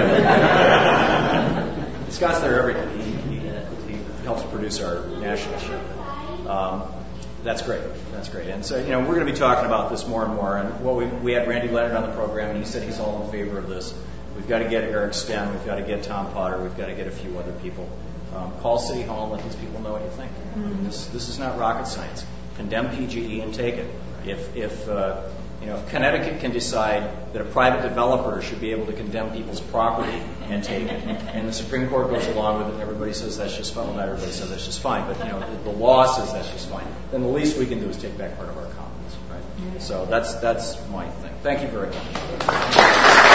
[SPEAKER 7] Good. Scott's there every day. He, he, he helps produce our national show. Um, that's great. That's great. And so, you know, we're going to be talking about this more and more. And what we we had Randy Leonard on the program, and he said he's all in favor of this. We've got to get Eric Sten. We've got to get Tom Potter. We've got to get a few other people. Um, call City Hall and let these people know what you think. Mm-hmm. This this is not rocket science. Condemn P G E and take it. If, if uh, you know, if Connecticut can decide that a private developer should be able to condemn people's property and take it, and the Supreme Court goes along with it, and everybody says that's just fine. Well, not everybody says that's just fine, but you know, the, the law says that's just fine. Then the least we can do is take back part of our commons, right? So that's that's my thing. Thank you very much.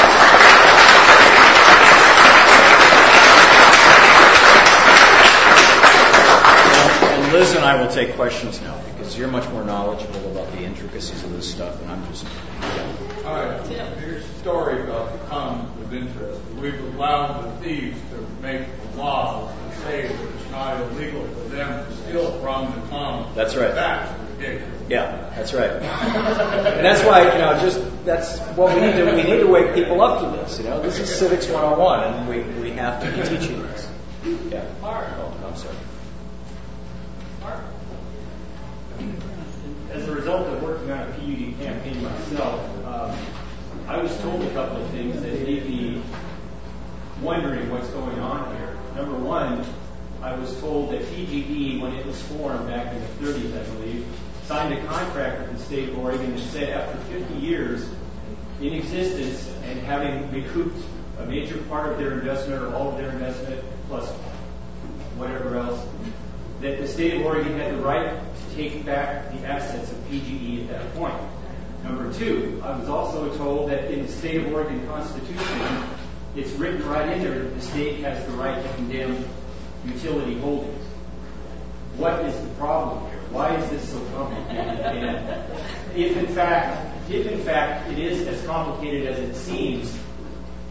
[SPEAKER 7] Liz and I will take questions now because you're much more knowledgeable about the intricacies of this stuff, and I'm just. Yeah.
[SPEAKER 9] All right. Here's a story about the commons of interest. We've allowed the thieves to make laws that say that it's not illegal for them to steal from the commons.
[SPEAKER 7] That's right.
[SPEAKER 9] That's ridiculous.
[SPEAKER 7] Yeah, that's right. And that's why, you know, just that's what we need to we need to wake people up to this. You know, this is Civics one oh one, and we we have to be teaching this. Yeah. Oh, I'm sorry.
[SPEAKER 8] As a result of working on a P U D campaign myself, um, I was told a couple of things that made me wondering what's going on here. Number one, I was told that P G E, when it was formed back in the thirties, I believe, signed a contract with the state of Oregon that said after fifty years in existence and having recouped a major part of their investment or all of their investment plus whatever else, that the state of Oregon had the right to take back the assets of P G E at that point. Number two, I was also told that in the state of Oregon Constitution, it's written right in there that the state has the right to condemn utility holdings. What is the problem here? Why is this so complicated? And if in fact, if in fact it is as complicated as it seems,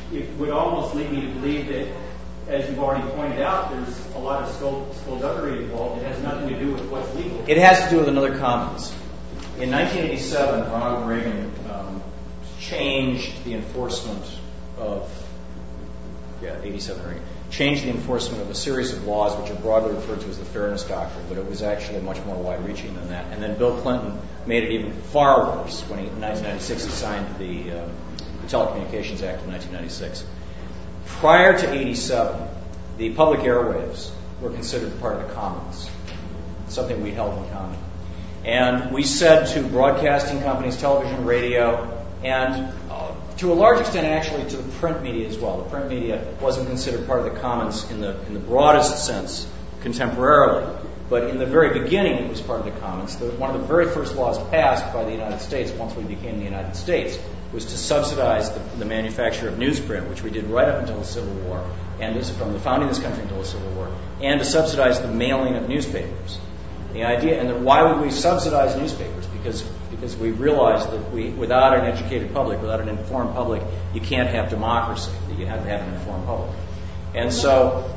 [SPEAKER 8] it would almost lead me to believe that, as you've already pointed out, there's a lot of skullduggery involved. It has nothing to do with what's legal.
[SPEAKER 7] It has to do with another commons. In nineteen eighty-seven, Ronald Reagan um, changed the enforcement of, yeah, eighty-seven Reagan, changed the enforcement of a series of laws which are broadly referred to as the Fairness Doctrine, but it was actually much more wide-reaching than that. And then Bill Clinton made it even far worse when he, in nineteen ninety-six, he signed the, uh, the Telecommunications Act of nineteen ninety-six. Prior to eighty-seven, the public airwaves were considered part of the commons, something we held in common. And we said to broadcasting companies, television, radio, and uh, to a large extent actually to the print media as well. The print media wasn't considered part of the commons in the in the broadest sense contemporarily, but in the very beginning it was part of the commons. The, one of the very first laws passed by the United States once we became the United States was to subsidize the, the manufacture of newsprint, which we did right up until the Civil War, and this from the founding of this country until the Civil War, and to subsidize the mailing of newspapers. The idea, and the, why would we subsidize newspapers? Because because we realized that we, without an educated public, without an informed public, you can't have democracy. You have to have an informed public. And so,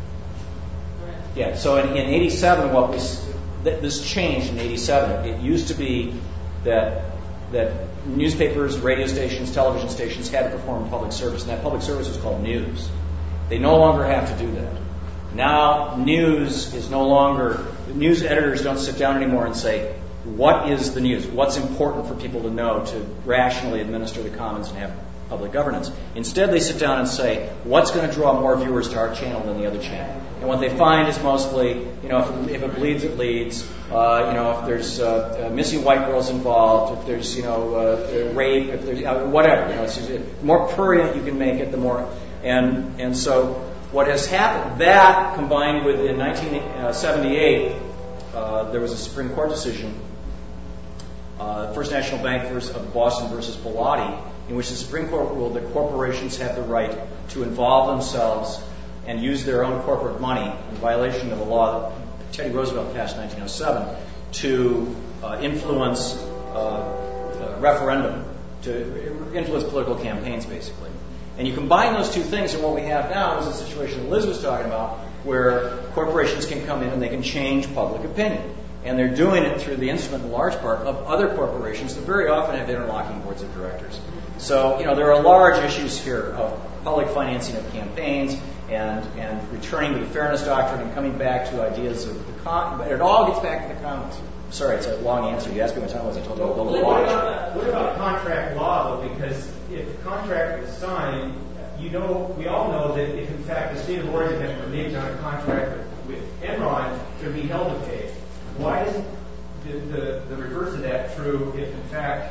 [SPEAKER 7] yeah. So in, in eighty-seven, what was th- this changed in eighty-seven? It used to be that that newspapers, radio stations, television stations had to perform public service, and that public service was called news. They no longer have to do that. Now, news is no longer, news editors don't sit down anymore and say, what is the news? What's important for people to know to rationally administer the commons and have public governance? Instead, they sit down and say, what's going to draw more viewers to our channel than the other channel? And what they find is mostly, you know, if, if it bleeds, it leads. Uh, you know, if there's uh, uh, missing white girls involved, if there's, you know, uh, rape, if there's uh, whatever. You know, it's just, the more prurient you can make it, the more. And and so what has happened, that combined with in nineteen seventy-eight, uh, there was a Supreme Court decision, uh, First National Bank versus, of Boston versus Bellotti, in which the Supreme Court ruled that corporations have the right to involve themselves and use their own corporate money in violation of a law that Teddy Roosevelt passed in nineteen oh seven to uh, influence uh, referendum, to influence political campaigns, basically. And you combine those two things, and what we have now is a situation that Liz was talking about, where corporations can come in and they can change public opinion. And they're doing it through the instrument, in large part, of other corporations that very often have interlocking boards of directors. So, you know, there are large issues here of public financing of campaigns and, and returning to the Fairness Doctrine and coming back to ideas of the con. But it all gets back to the commons. Sorry, it's a long answer. You asked me what time it was. I told you
[SPEAKER 8] well,
[SPEAKER 7] a
[SPEAKER 8] little
[SPEAKER 7] what,
[SPEAKER 8] about, what about contract law, though? Because if the contract is signed, you know, we all know that if, in fact, the state of Oregon has reneged on a contract with, with Enron, to be held to pay. Why isn't the, the, the reverse of that true if, in fact,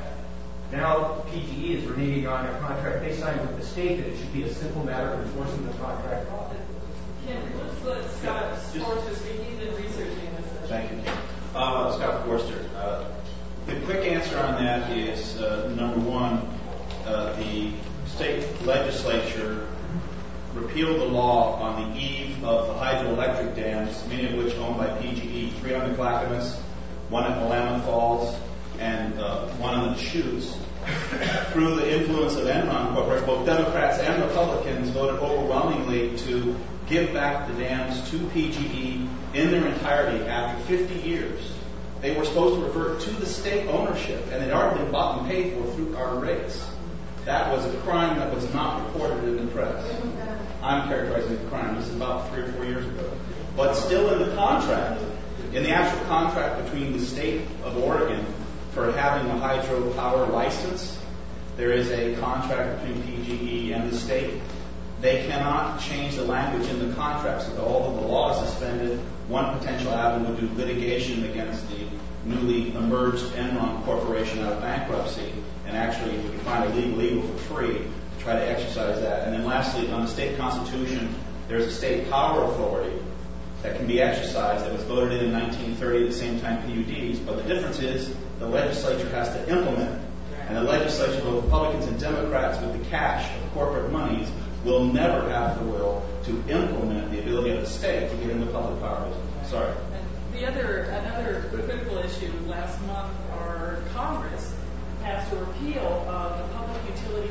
[SPEAKER 8] now P G E is reneging on a contract they signed with the state, that it should be a simple matter of enforcing the contract law?
[SPEAKER 5] Ken, let's let Scott Forster speak. He's been researching this.
[SPEAKER 10] Thank you, Ken. Uh, Scott Forster. Uh, the quick answer on that is, uh, number one, uh, the state legislature repealed the law on the eve of the hydroelectric dams, many of which owned by P G E, three on the Clackamas, one at Willamette Falls, and uh, one on the Chutes. Through the influence of Enron Corporation, both Democrats and Republicans voted overwhelmingly to give back the dams to P G E in their entirety after fifty years. They were supposed to revert to the state ownership, and they'd already been bought and paid for through our rates. That was a crime that was not reported in the press. I'm characterizing it as a crime. This is about three or four years ago. But still in the contract, in the actual contract between the state of Oregon for having a hydropower license, there is a contract between P G E and the state. They cannot change the language in the contract, so all of the law is suspended. One potential avenue would do litigation against the newly emerged Enron Corporation out of bankruptcy, and actually we can find a legal evil for free to try to exercise that. And then lastly, on the state constitution, there's a state power authority that can be exercised that was voted in in nineteen thirty at the same time P U Ds, but the difference is the legislature has to implement it. And the legislature, both Republicans and Democrats, with the cash of corporate monies, will never have the will to implement the ability of the state to get into public power business. Sorry.
[SPEAKER 5] And the other, another critical issue last month, our Congress passed a repeal of the Public Utility Holding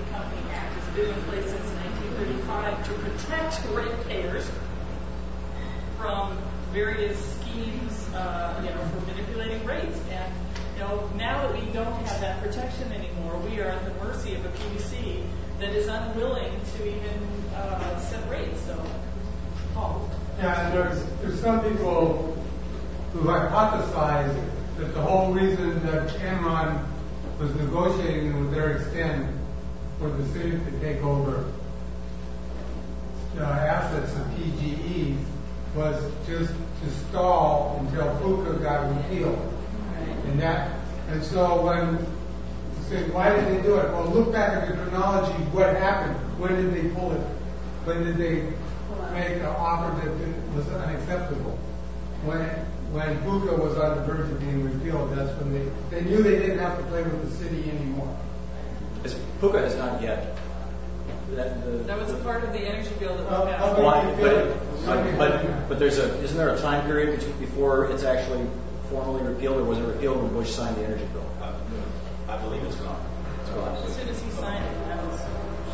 [SPEAKER 5] Company Act has been in place since nineteen thirty-five to protect ratepayers from various schemes, uh, you know, for manipulating rates. And you know, now that we don't have that protection anymore, we are at the mercy of a P B C that is unwilling to even uh, set rates. So, Paul.
[SPEAKER 2] Yeah, and there's there's some people who hypothesize that the whole reason that Enron was negotiating with Eric Stern for the city to take over the assets of P G E was just to stall until PUCA got repealed. And that, and so when you say, why did they do it? Well, look back at the chronology. What happened? When did they pull it? When did they make an offer that was unacceptable? When when PUCA was on the verge of being repealed, that's when they they knew they didn't have to play with the city anymore.
[SPEAKER 7] PUCA has not yet. That, the,
[SPEAKER 5] that was a part of the energy bill that
[SPEAKER 2] uh,
[SPEAKER 5] we passed.
[SPEAKER 7] Well, but, but, but there's a isn't there a time period before it's actually formally repealed, or was it repealed when Bush signed the energy bill?
[SPEAKER 10] Uh, I believe it's gone. It's gone.
[SPEAKER 5] As soon as he signed it, that was.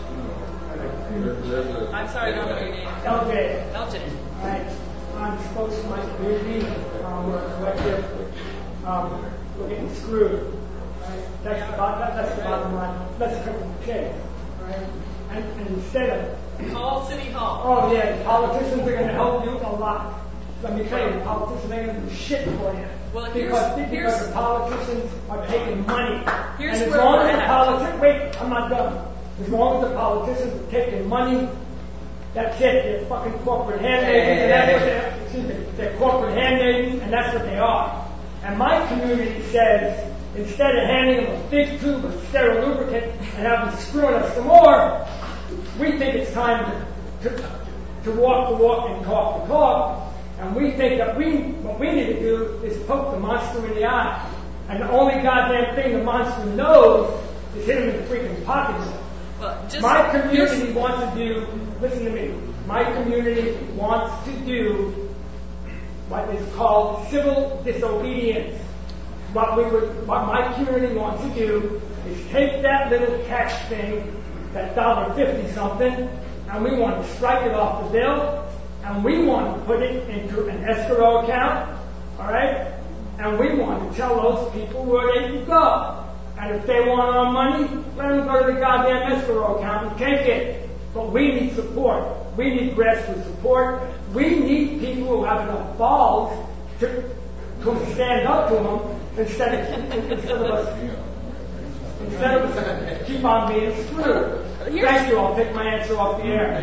[SPEAKER 5] I'm sorry, I don't know your name.
[SPEAKER 4] L J.
[SPEAKER 5] L J.
[SPEAKER 4] Right. I'm spokesman of my community. Um, we're a collective. Um, we're getting screwed. Right? That's the bottom. That's the bottom line. Let's cut the chase. Right? And, and instead of
[SPEAKER 5] call City Hall.
[SPEAKER 4] Oh yeah, politicians are going to help you a lot. Let me tell you, politicians ain't going to do shit for you.
[SPEAKER 5] Well,
[SPEAKER 4] because,
[SPEAKER 5] here's,
[SPEAKER 4] because
[SPEAKER 5] here's,
[SPEAKER 4] the politicians are taking money.
[SPEAKER 5] Here's
[SPEAKER 4] and as
[SPEAKER 5] where
[SPEAKER 4] long
[SPEAKER 5] we're
[SPEAKER 4] as the
[SPEAKER 5] at.
[SPEAKER 4] politicians, wait, I'm not done. As long as the politicians are taking money, that's it. They're fucking corporate handmaidens, and that's what they're, excuse me, they're corporate handmaidens, and that's what they are. And my community says, instead of handing them a big tube of sterile lubricant and have them screwing us some more, we think it's time to, to, to walk the walk and talk the talk. And we think that we, what we need to do is poke the monster in the eye. And the only goddamn thing the monster knows is hit him in the freaking pockets.
[SPEAKER 5] Well, just,
[SPEAKER 4] my community wants to do, listen to me, my community wants to do what is called civil disobedience. What we would, what my community wants to do is take that little tax thing, that dollar fifty something, and we want to strike it off the bill, and we want to put it into an escrow account, all right? And we want to tell those people where they can go. And if they want our money, let them go to the goddamn escrow account and take it. But we need support. We need grassroots support. We need people who have enough balls to, to stand up to them instead of, instead of us, instead of us keep on being screwed. Thank you. I'll take my answer off the air.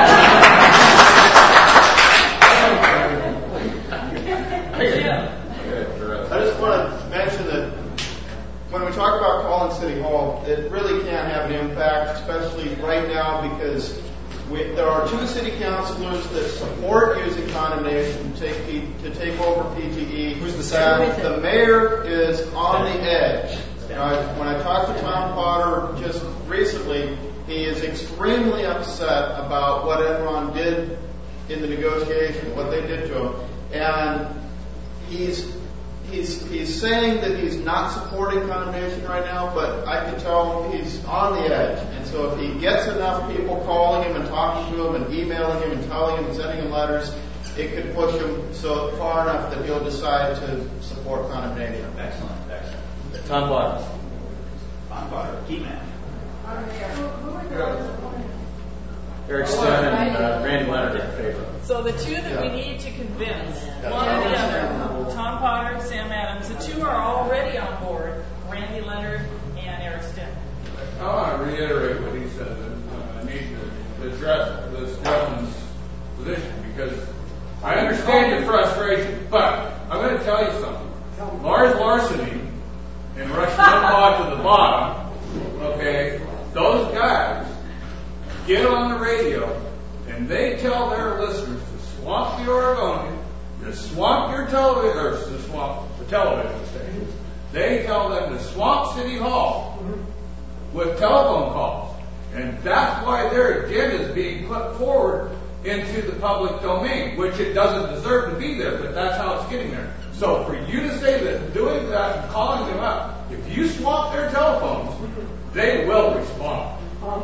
[SPEAKER 10] I just want to mention that when we talk about calling City Hall, it really can have an impact, especially right now, because we, there are two city councilors that support using condemnation to take, P, to take over P G E.
[SPEAKER 7] Who's the second?
[SPEAKER 10] And the mayor is on the edge. Now, I, when I talked to Tom Potter just recently, he is extremely upset about what Enron did in the negotiation, what they did to him. And he's He's, he's saying that he's not supporting condemnation right now, but I can tell he's on the edge. And so if he gets enough people calling him and talking to him and emailing him and telling him and sending him letters, it could push him so far enough that he'll decide to support condemnation.
[SPEAKER 7] Excellent, excellent. Tom Potter.
[SPEAKER 10] Tom Potter, key man.
[SPEAKER 7] Eric Stern and uh, Randy Leonard in favor.
[SPEAKER 5] So the two that we need to convince, one or the other, Tom Potter, Sam Adams, the two are already on board, Randy Leonard and Eric Stern.
[SPEAKER 9] I want to reiterate what he said. I need to address this gentleman's position because I understand your frustration, but I'm going to tell you something. Lars Larceny and Rush Limbaugh to the bottom, okay, those guys get on the radio and they tell their listeners to swamp the Oregonian, to swamp your television, or to swamp the television stations. They tell them to swamp City Hall with telephone calls. And that's why their agenda is being put forward into the public domain, which it doesn't deserve to be there, but that's how it's getting there. So for you to say that doing that and calling them up, if you swamp their telephones, they will respond.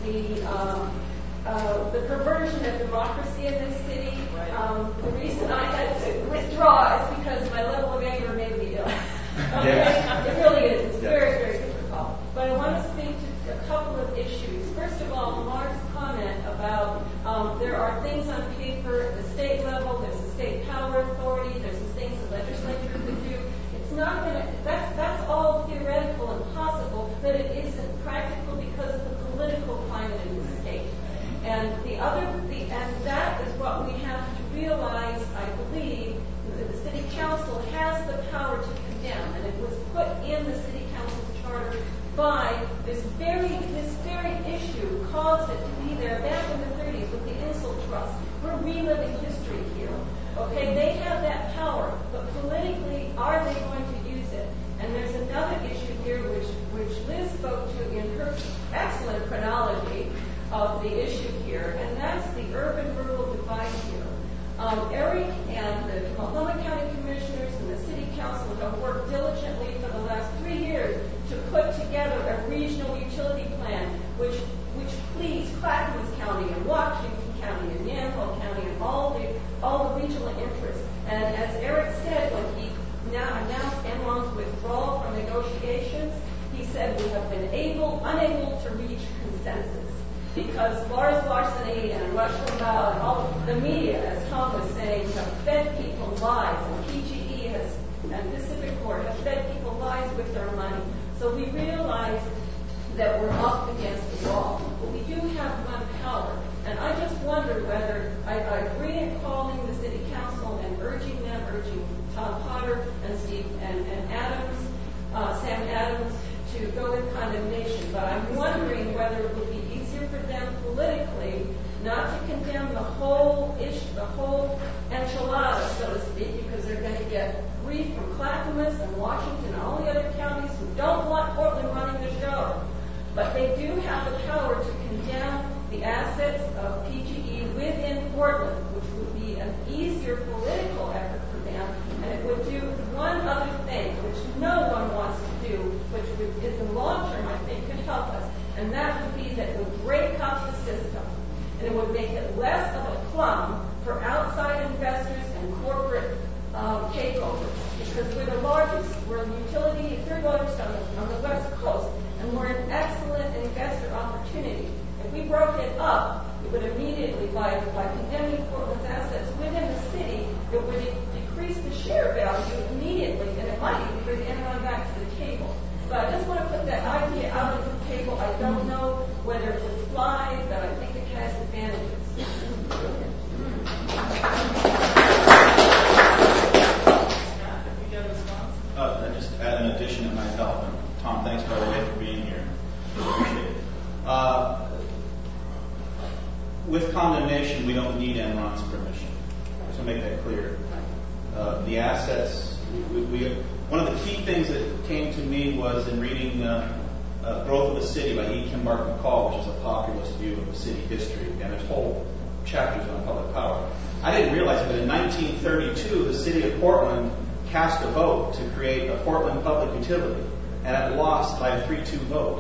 [SPEAKER 6] the um, uh, the perversion of democracy in this city. Um, the reason I had to withdraw is because my level of anger made me ill. Okay?
[SPEAKER 10] Yes.
[SPEAKER 6] It really is. It's
[SPEAKER 10] Yes.
[SPEAKER 6] very, very difficult. But I want to speak to a couple of issues. First of all, Mark's comment about um, there are things on paper at the state level, there's a state power authority, there's the things the legislature could do. It's not going to, that's, that's all theoretical and possible, but it isn't practical because of the political climate in the state. And the other, the, and that is what we have to realize, I believe, that the city council has the power to condemn, and it was put in the city council's charter by this very, this very issue caused it to be there back in the thirties with the Insel Trust. We're reliving history here. Okay, they have that power, but politically, are they going to use it? And there's another issue here which, which Liz spoke to in her excellent chronology of the issue here, and that's the urban-rural divide here. Um, Eric and the Multnomah County Commissioners and the City Council have worked diligently for the last three years to put together a regional utility plan which which pleads Clackamas County and Washington County and Yamhill County and all the all the regional interests. And as Eric said when he now announced Enron's withdrawal from negotiations, he said we have been able unable to reach consensus. Because Lars Larceny and Rush Limbaugh and all the media, as Tom was saying, have fed people lies, and P G E has, and Pacific Corp has fed people lies with their money. So we realize that we're up against the wall. But we do have one power. And I just wonder whether, I, I agree in calling the City Council and urging them, urging Tom Potter and Steve and, and Adams, uh, Sam Adams, to go in condemnation. But I'm wondering whether it would be easier for them politically not to condemn the whole issue, the whole enchilada, so to speak, because they're going to get grief from Clackamas and Washington and all the other counties who don't want Portland running the show. But they do have the power to condemn the assets of P G E within Portland, which would be an easier political effort for them, and it would do one other thing, which no one wants to do, which would, in the long term, I think, could help us, and that would be that it would break up the system, and it would make it less of a plum for outside investors and corporate um, takeovers, because we're the largest, we're a utility, third largest on the, on the West Coast, and we're an excellent investor opportunity. If we broke it up, it would immediately, by, by condemning Portland's assets within the city, it would decrease the share value immediately, and it might even bring Enron back to the table. But I just want to put that idea out on the table. I don't know whether it would fly, but I think it has advantages.
[SPEAKER 10] Uh, just add an addition that might help. And Tom, thanks by the way for being here. Appreciate it. Uh, with condemnation, we don't need Enron's permission. So make that clear. Uh, the assets, we, we, one of the key things that came to me was in reading uh, uh, Growth of the City by E. Kimbart McCall, which is a populist view of the city history, and its whole chapters on public power. I didn't realize it, but in nineteen thirty-two, the city of Portland cast a vote to create a Portland public utility, and it lost by a three two vote.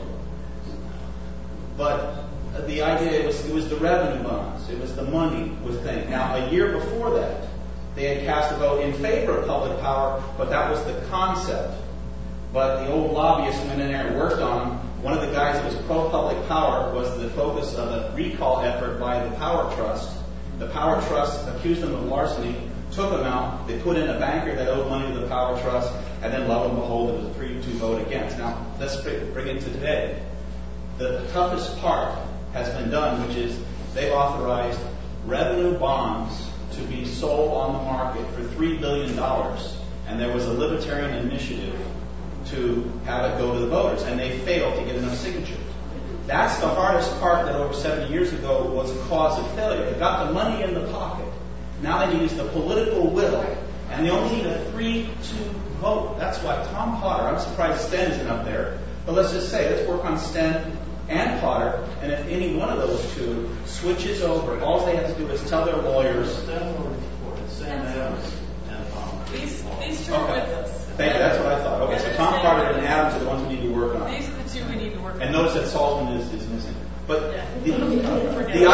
[SPEAKER 10] But the idea was it was the revenue bonds, it was the money was thing. Now, a year before that, they had cast a vote in favor of public power, but that was the concept. But the old lobbyists went in there and worked on them. One of the guys that was pro-public power was the focus of a recall effort by the Power Trust. The Power Trust accused them of larceny, took them out, they put in a banker that owed money to the Power Trust, and then lo and behold, it was a three two vote against. Now, let's bring it to today. The toughest part has been done, which is they've authorized revenue bonds to be sold on the market for three billion dollars. And there was a libertarian initiative to have it go to the voters, and they failed to get enough signatures. That's the hardest part that over seventy years ago was a cause of failure. They got the money in the pocket. Now they need to use the political will, and they only need a three two vote. That's why Tom Potter, I'm surprised Sten isn't up there, but let's just say, let's work on Sten and Potter, and if any one of those two switches over, all they have to do is tell their lawyers.
[SPEAKER 5] These, these two are
[SPEAKER 10] Okay.
[SPEAKER 5] with us.
[SPEAKER 10] Thank you, that's what I thought. Okay, so Tom Potter and Adams are the ones we need to work on.
[SPEAKER 5] These are the two we need to work on.
[SPEAKER 10] And notice that Salzman is, is missing. But the, the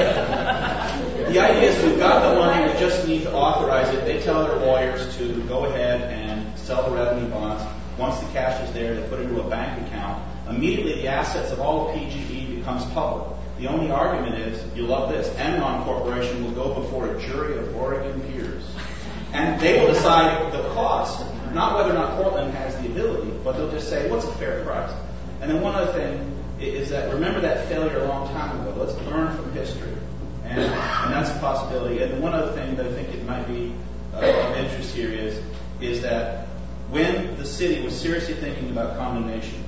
[SPEAKER 10] idea, the idea is we've got the money, we just need to authorize it. They tell their lawyers to go ahead and sell the revenue bonds. Once the cash is there, they put it into a bank account. Immediately, the assets of all of P G E becomes public. The only argument is, you love this, Enron Corporation will go before a jury of Oregon peers. And they will decide the cost, not whether or not Portland has the ability, but they'll just say, what's a fair price? And then one other thing is that, remember that failure a long time ago. Let's learn from history. And, and that's a possibility. And one other thing that I think it might be uh, of interest here is, is that when the city was seriously thinking about condemnation,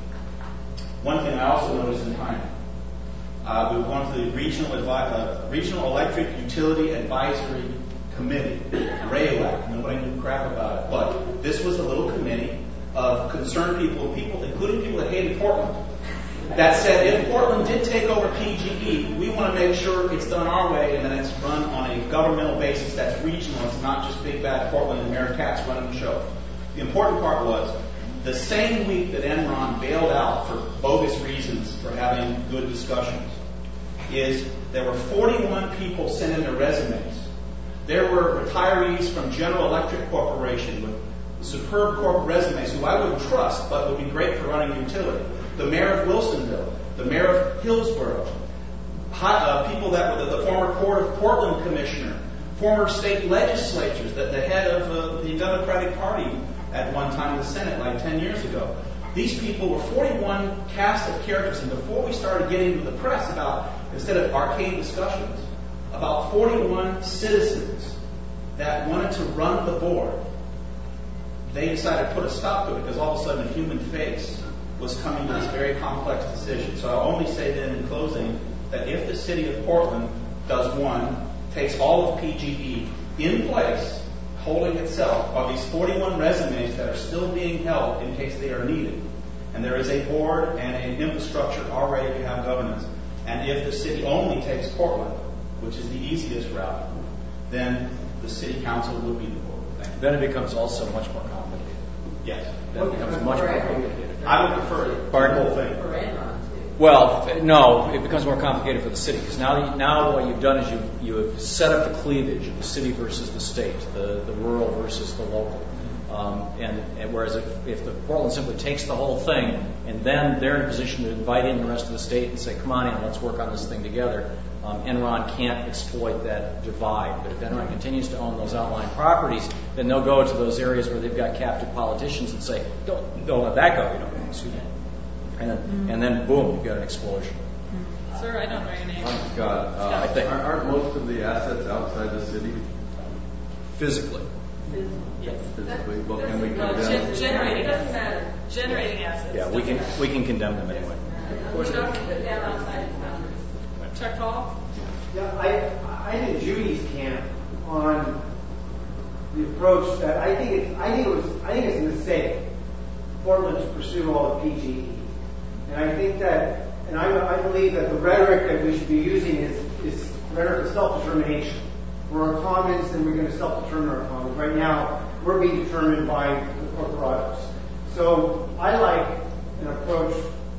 [SPEAKER 10] one thing I also noticed in time, uh, we went to the Regional, Advi- uh, Regional Electric Utility Advisory Committee, RAELAC. Nobody knew crap about it. But this was a little committee of concerned people, people, including people that hated Portland, that said if Portland did take over P G E, we want to make sure it's done our way and that it's run on a governmental basis that's regional. It's not just big bad Portland and Mayor Katz running the show. The important part was the same week that Enron bailed out for bogus reasons for having good discussions is there were forty-one people sent in their resumes. There were retirees from General Electric Corporation with superb corporate resumes who I wouldn't trust but would be great for running a utility. The mayor of Wilsonville, the mayor of Hillsborough, uh, people that were the, the former Port of Portland commissioner, former state legislatures, the, the head of uh, the Democratic Party at one time in the Senate like ten years ago. These people were forty-one cast of characters, and before we started getting into the press about, instead of arcane discussions, about forty-one citizens that wanted to run the board, they decided to put a stop to it because all of a sudden a human face was coming to this very complex decision. So I'll only say then in closing that if the city of Portland does one, takes all of P G E in place, holding itself, of these forty-one resumes that are still being held in case they are needed, and there is a board and an infrastructure already to have governance, and if the city only takes Portland, which is the easiest route, then the city council would be the board. Thank you.
[SPEAKER 7] Then it becomes also much more complicated.
[SPEAKER 10] Yes.
[SPEAKER 7] Then it becomes much more complicated.
[SPEAKER 10] I would prefer the whole thing.
[SPEAKER 6] For Enron, too.
[SPEAKER 7] Well, no, it becomes more complicated for the city because now, now what you've done is you you have set up the cleavage of the city versus the state, the, the rural versus the local. Um, and, and whereas if, if the Portland simply takes the whole thing and then they're in a position to invite in the rest of the state and say, come on in, let's work on this thing together, um, Enron can't exploit that divide. But if Enron continues to own those outlying properties, then they'll go to those areas where they've got captive politicians and say, don't, don't let that go, you know, excuse me. And then, mm-hmm. and then boom, you've got an explosion.
[SPEAKER 5] Mm-hmm. Sir, I don't know your name.
[SPEAKER 11] I'm Scott. Uh,
[SPEAKER 5] Scott.
[SPEAKER 11] Aren't, aren't most of the assets outside the city?
[SPEAKER 7] Physically.
[SPEAKER 5] Yes.
[SPEAKER 11] Physically, well, can we
[SPEAKER 5] Well,
[SPEAKER 11] condemn?
[SPEAKER 5] gen- generating
[SPEAKER 6] It doesn't
[SPEAKER 5] assets.
[SPEAKER 6] matter.
[SPEAKER 5] Generating assets.
[SPEAKER 7] Yeah, we can we can condemn them anyway.
[SPEAKER 6] We don't put down outside the boundaries.
[SPEAKER 5] Chuck Hall?
[SPEAKER 12] Yeah, I, I'm in Judy's camp on the approach that I think it's, I think it was, I think it's a mistake for Portland to pursue all the P G E. And I think that, and I, I believe that the rhetoric that we should be using is, is rhetoric of self-determination. We're our commons and we're going to self-determine our commons. Right now, we're being determined by the core products. So I like an approach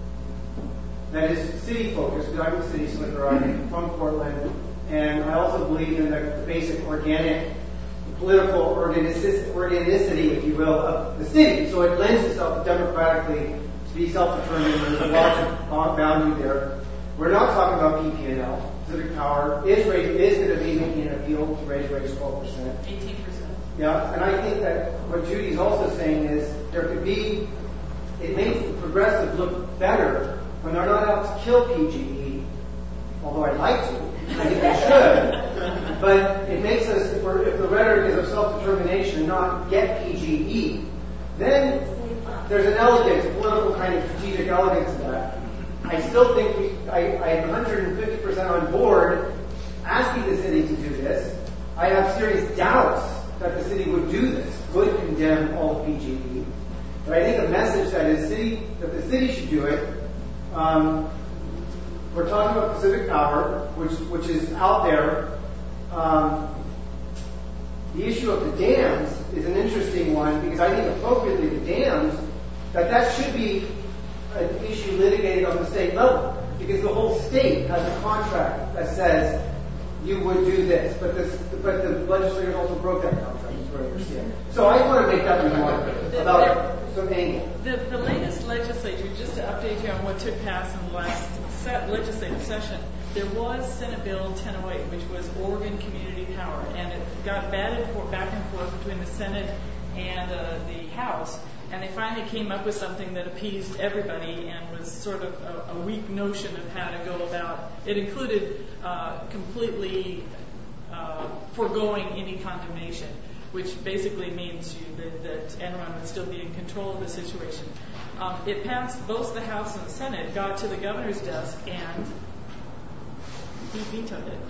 [SPEAKER 12] that is city-focused, because I'm a city slicker, I'm from Portland, and I also believe in the, the basic organic, political organicity, organicity, if you will, of the city. So it lends itself democratically to be self-determined. There's a large boundary there. We're not talking about P P and L. Pacific Power is, raised, is going to be making an appeal to raise rates twelve percent.
[SPEAKER 5] eighteen percent.
[SPEAKER 12] Yeah, and I think that what Judy's also saying is there could be, it makes the progressive look better when they're not out to kill P G E, although I'd like to. I think they should. But it makes us, if, we're, if the rhetoric is of self-determination, not get P G E, then there's an elegance, political kind of strategic elegance to that. I still think we, I, I am one hundred fifty percent on board asking the city to do this. I have serious doubts that the city would do this, would condemn all of P G E. But I think a message that is city, that the city should do it. Um, we're talking about Pacific Power, which which is out there. Um, the issue of the dams is an interesting one because I think appropriately the dams, that that should be an issue litigated on the state level. because the whole state has a contract that says you would do this, but this, but the legislators also broke that contract, is what I understand. So I want to make that remark about some angle.
[SPEAKER 5] The, the latest legislature, just to update you on what took place in the last set legislative session, there was Senate Bill ten oh eight, which was Oregon Community Power, and it got batted for, back and forth between the Senate and uh, the House, and they finally came up with something that appeased everybody and was sort of a, a weak notion of how to go about. It included uh, completely uh, foregoing any condemnation, which basically means you, that, that Enron would still be in control of the situation. Um, it passed both the House and the Senate, got to the governor's desk, and he vetoed it.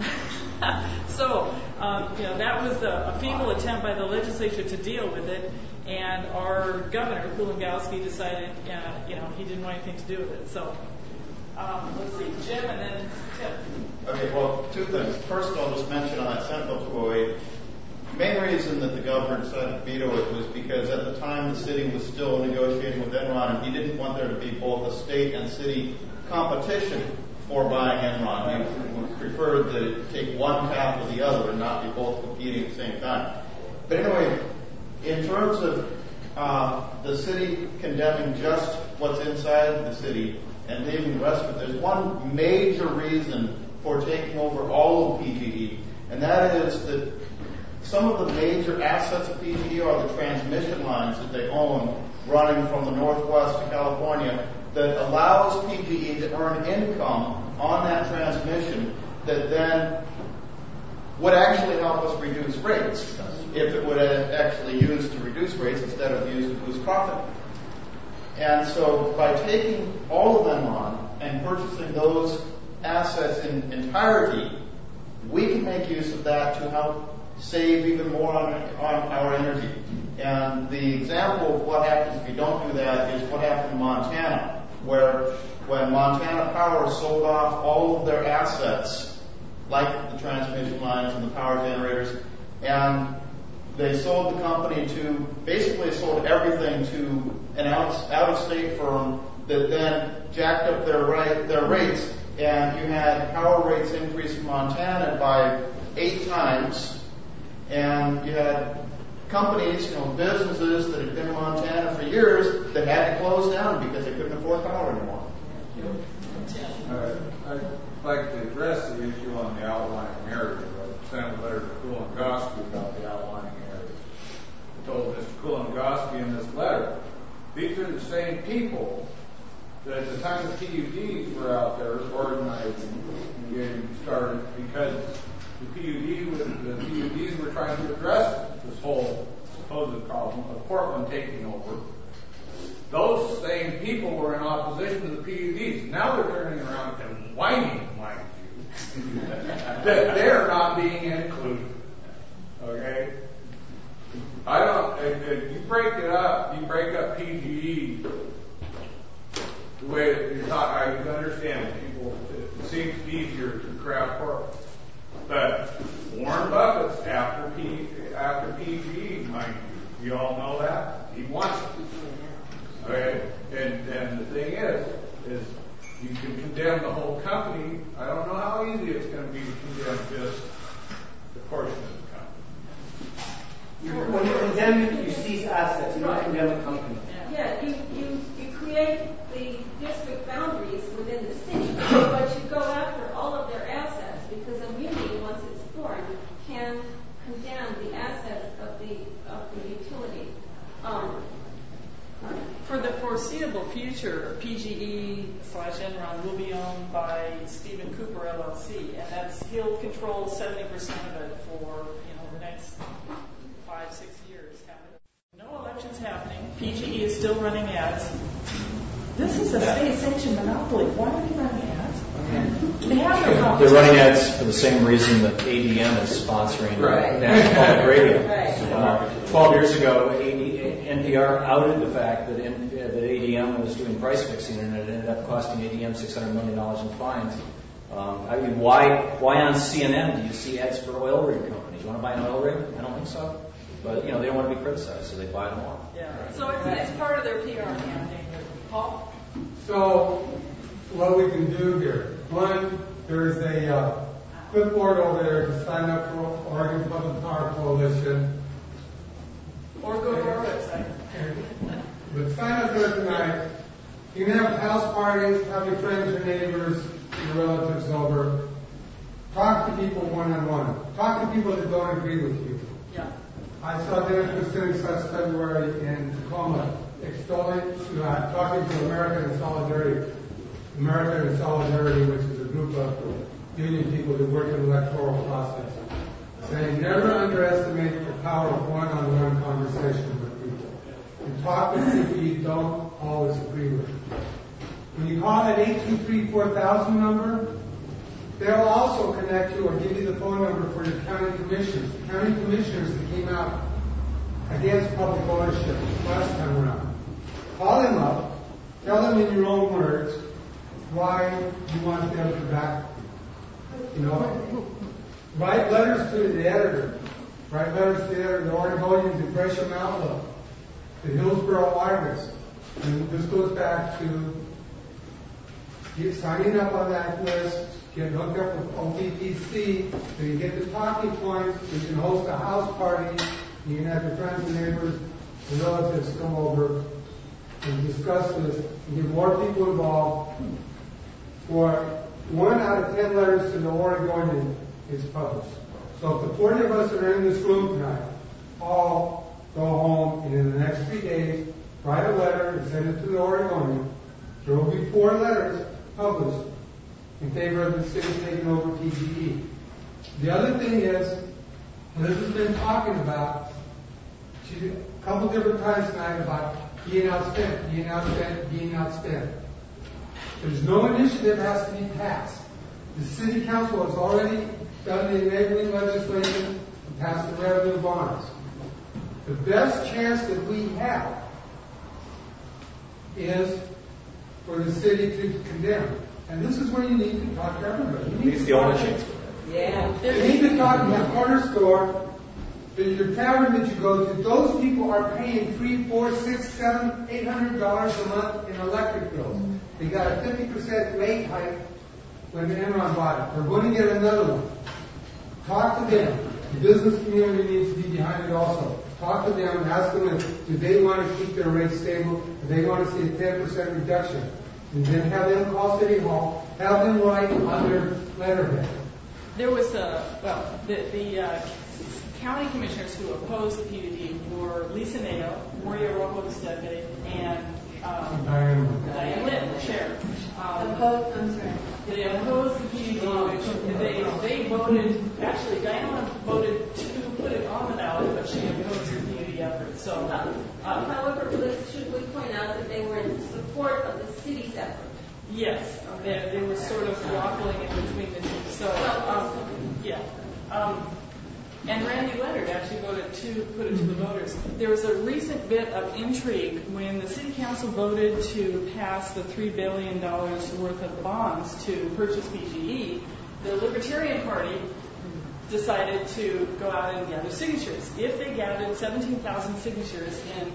[SPEAKER 5] So, um, you know, that was a, a feeble attempt by the legislature to deal with it, and our governor, Kulongowski, decided, uh, you know, he didn't want anything to do with it. So, um, let's see, Jim and then Tim.
[SPEAKER 10] Okay, well, two things. First, I'll just mention on that Senate Bill two oh eight, the main reason that the governor decided to veto it was because at the time the city was still negotiating with Enron, and he didn't want there to be both a state and city competition for buying Enron. He preferred that it take one path or the other and not be both competing at the same time. But anyway, in terms of uh, the city condemning just what's inside the city and leaving the rest of it, there's one major reason for taking over all of P G E, and that is that some of the major assets of P G E are the transmission lines that they own running from the Northwest to California that allows P G E to earn income on that transmission that then would actually help us reduce rates if it would actually use to reduce rates instead of use to boost profit. And so by taking all of them on and purchasing those assets in entirety, we can make use of that to help save even more on, on our energy. And the example of what happens if you don't do that is what happened in Montana, where when Montana Power sold off all of their assets, like the transmission lines and the power generators, and they sold the company to, basically sold everything to an out, out-of-state firm that then jacked up their, right, their rates, and you had power rates increase in Montana by eight times, and you had companies, you know, businesses that had been in Montana for years that had to close down because they couldn't afford power anymore.
[SPEAKER 9] Uh, I'd like to address the issue on the outlying area. I sent a letter to Kulongowski about the outlying area. I told Mister Kulongowski in this letter, these are the same people that at the time the P U Ds were out there organizing and getting started because the P U D, the P U Ds were trying to address this whole supposed problem of Portland taking over. Those same people were in opposition to the P U Ds. Now they're turning around and whining, mind you, that they're not being included. Okay? I don't, if, if you break it up, you break up P G E the way that you're talking, I can understand it. People, it seems easier to grab Portland. But Warren Buffett's after P, after P G E, mind you. You all know that? He wants it. Okay? And, and the thing is, is you can condemn the whole company. I don't know how easy it's going to be to condemn just the portion of the company.
[SPEAKER 12] When you condemn, you seize assets. You don't condemn a company.
[SPEAKER 6] Yeah, you, you, you create the district boundaries within the city, but you go after all of their assets because a muni, once it's formed, can condemn the assets of the of the utility. Um,
[SPEAKER 5] For the foreseeable future, P G E slash Enron will be owned by Stephen Cooper L L C, and that's he'll control seventy percent of it for you know the next five six years. No elections happening. P G E is still running ads. This is a state-sanctioned monopoly. Why are they running ads? They have no competition.
[SPEAKER 7] They're running ads for the same reason that A D M is sponsoring
[SPEAKER 6] right.
[SPEAKER 7] National Public Radio.
[SPEAKER 6] Right.
[SPEAKER 7] Uh, Twelve years ago, N P R outed the fact that, in, uh, that A D M was doing price fixing, and it ended up costing A D M six hundred million dollars in fines. Um, I mean, why why on C N N do you see ads for oil rig companies? You want to buy an oil rig? I don't think so. But, you know, they don't want to be criticized, so they buy them all.
[SPEAKER 5] Yeah. So it's, it's part of their P R campaign. Paul?
[SPEAKER 2] So, what we can do here. One, there's a uh, clipboard over there to sign up for Oregon Public Power Coalition.
[SPEAKER 5] Or go to our website.
[SPEAKER 2] But sign up there tonight. You can have house parties, have your friends, your neighbors, your relatives over. Talk to people one-on-one. Talk to people that don't agree with you.
[SPEAKER 5] Yeah.
[SPEAKER 2] I saw Dennis Kucinich last February in Tacoma extolling, uh, talking to American in Solidarity, American in Solidarity, which is a group of union people that work in the electoral process, saying never underestimate the power of one-on-one conversation with people. And talk with people you don't always agree with. When you call that eight two three, four thousand number, they'll also connect you or give you the phone number for your county commissioners. The county commissioners that came out against public ownership last time around. Call them up, tell them in your own words why you want them to back. You know, write letters to the editor. Write letters to the editor, the Oregonian, the Gresham Outlook, the Hillsborough Argus. And this goes back to get signing up on that list, get hooked up with O P P C, so you get the talking points, you can host a house party, you can have your friends and neighbors and relatives come over and discuss this and get more people involved. For one out of ten letters to the Oregonian is published. So if the forty of us that are in this room tonight all go home and in the next three days write a letter and send it to the Oregonian, there will be four letters published in favor of the city taking over P G E. The other thing is, Liz has been talking about, she's a couple different times tonight about being outspent, being outspent, being outspent. There's no initiative has to be passed. The city council has already done the enabling legislation and passed the revenue bonds. The best chance that we have is for the city to condemn. And this is where you need to talk to everybody. You need
[SPEAKER 7] At least the ownership.
[SPEAKER 6] Yeah.
[SPEAKER 2] You need to talk to the corner store, to your tavern that you go to. Those people are paying three, four, six, seven, eight hundred dollars a month in electric bills. They got a fifty percent rate hike when Enron bought it. They're going to get another one. Talk to them. The business community needs to be behind it also. Talk to them and ask them if do they want to keep their rates stable, if they want to see a ten percent reduction. And then have them call City Hall, have them write on their letterhead.
[SPEAKER 5] There was a, well, the, the uh, county commissioners who opposed the P U D were Lisa Nato, Maria Rojo Esteve, and um,
[SPEAKER 2] Diane.
[SPEAKER 5] Diane Lynn, the chair. Um,
[SPEAKER 6] Opposed, I'm sorry.
[SPEAKER 5] They opposed the P U D, which they, they voted, actually Diana voted to put it on the ballot, but she opposed the P U D effort. So,
[SPEAKER 6] Um, however, Liz, should we point out that they were in support of the city's effort?
[SPEAKER 5] yes, they, they were sort of waffling in between the two. So, um, yeah. Um, and Randy Leonard actually voted to put it to the voters. There was a recent bit of intrigue when the city council voted to pass the three billion dollars worth of bonds to purchase P G E. The Libertarian Party decided to go out and gather signatures. If they gathered seventeen thousand signatures in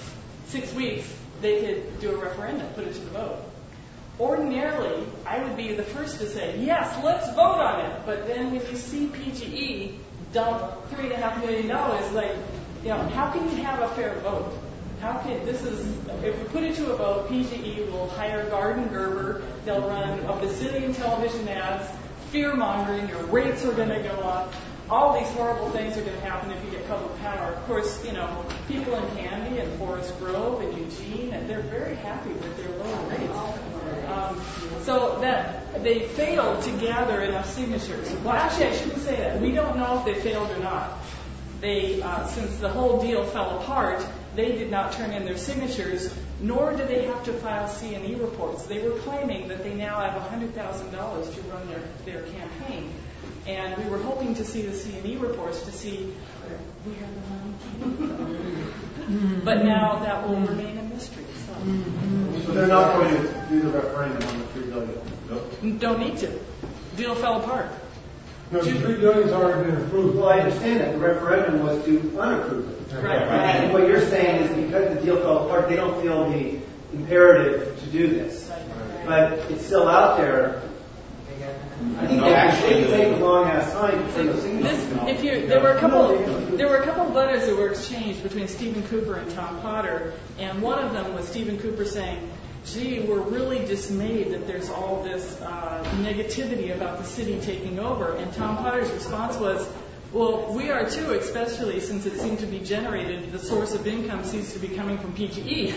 [SPEAKER 5] six weeks, they could do a referendum, put it to the vote. Ordinarily, I would be the first to say, yes, let's vote on it. But then when you see P G E dump three and a half million dollars, like, you know, how can you have a fair vote? How can, this is, if we put it to a vote, P G E will hire Gardner Gerber, they'll run a bazillion television ads, fear-mongering, your rates are going to go up, all these horrible things are going to happen if you get public power. Of course, you know, people in Canby and Forest Grove and Eugene, and they're very happy with their lower rates. Um, so that they failed to gather enough signatures. Well, actually, I shouldn't say that. We don't know if they failed or not. They, uh, since the whole deal fell apart, they did not turn in their signatures, nor did they have to file C and E reports. They were claiming that they now have one hundred thousand dollars to run their, their campaign. And we were hoping to see the C and E reports to see where the money came from. But now that will remain a mystery. So.
[SPEAKER 13] So they're not going to do the referendum on the three billion dollars?
[SPEAKER 5] Don't need to. Deal fell apart.
[SPEAKER 2] No, the three billion's already been approved.
[SPEAKER 12] Well, I understand that. The referendum was to unapprove it.
[SPEAKER 5] Right.
[SPEAKER 12] And what you're saying is because the deal fell apart, they don't feel the imperative to do this. but it's still out there. I think
[SPEAKER 7] No,
[SPEAKER 12] they
[SPEAKER 7] actually,
[SPEAKER 12] actually take a long ass time to turn the signatures.
[SPEAKER 5] This, if you, there were a couple, there were a couple of letters that were exchanged between Stephen Cooper and Tom Potter, and one of them was Stephen Cooper saying, "Gee, we're really dismayed that there's all this uh, negativity about the city taking over," and Tom Potter's response was, "Well, we are too, especially since it seemed to be generated. The source of income seems to be coming from P G E."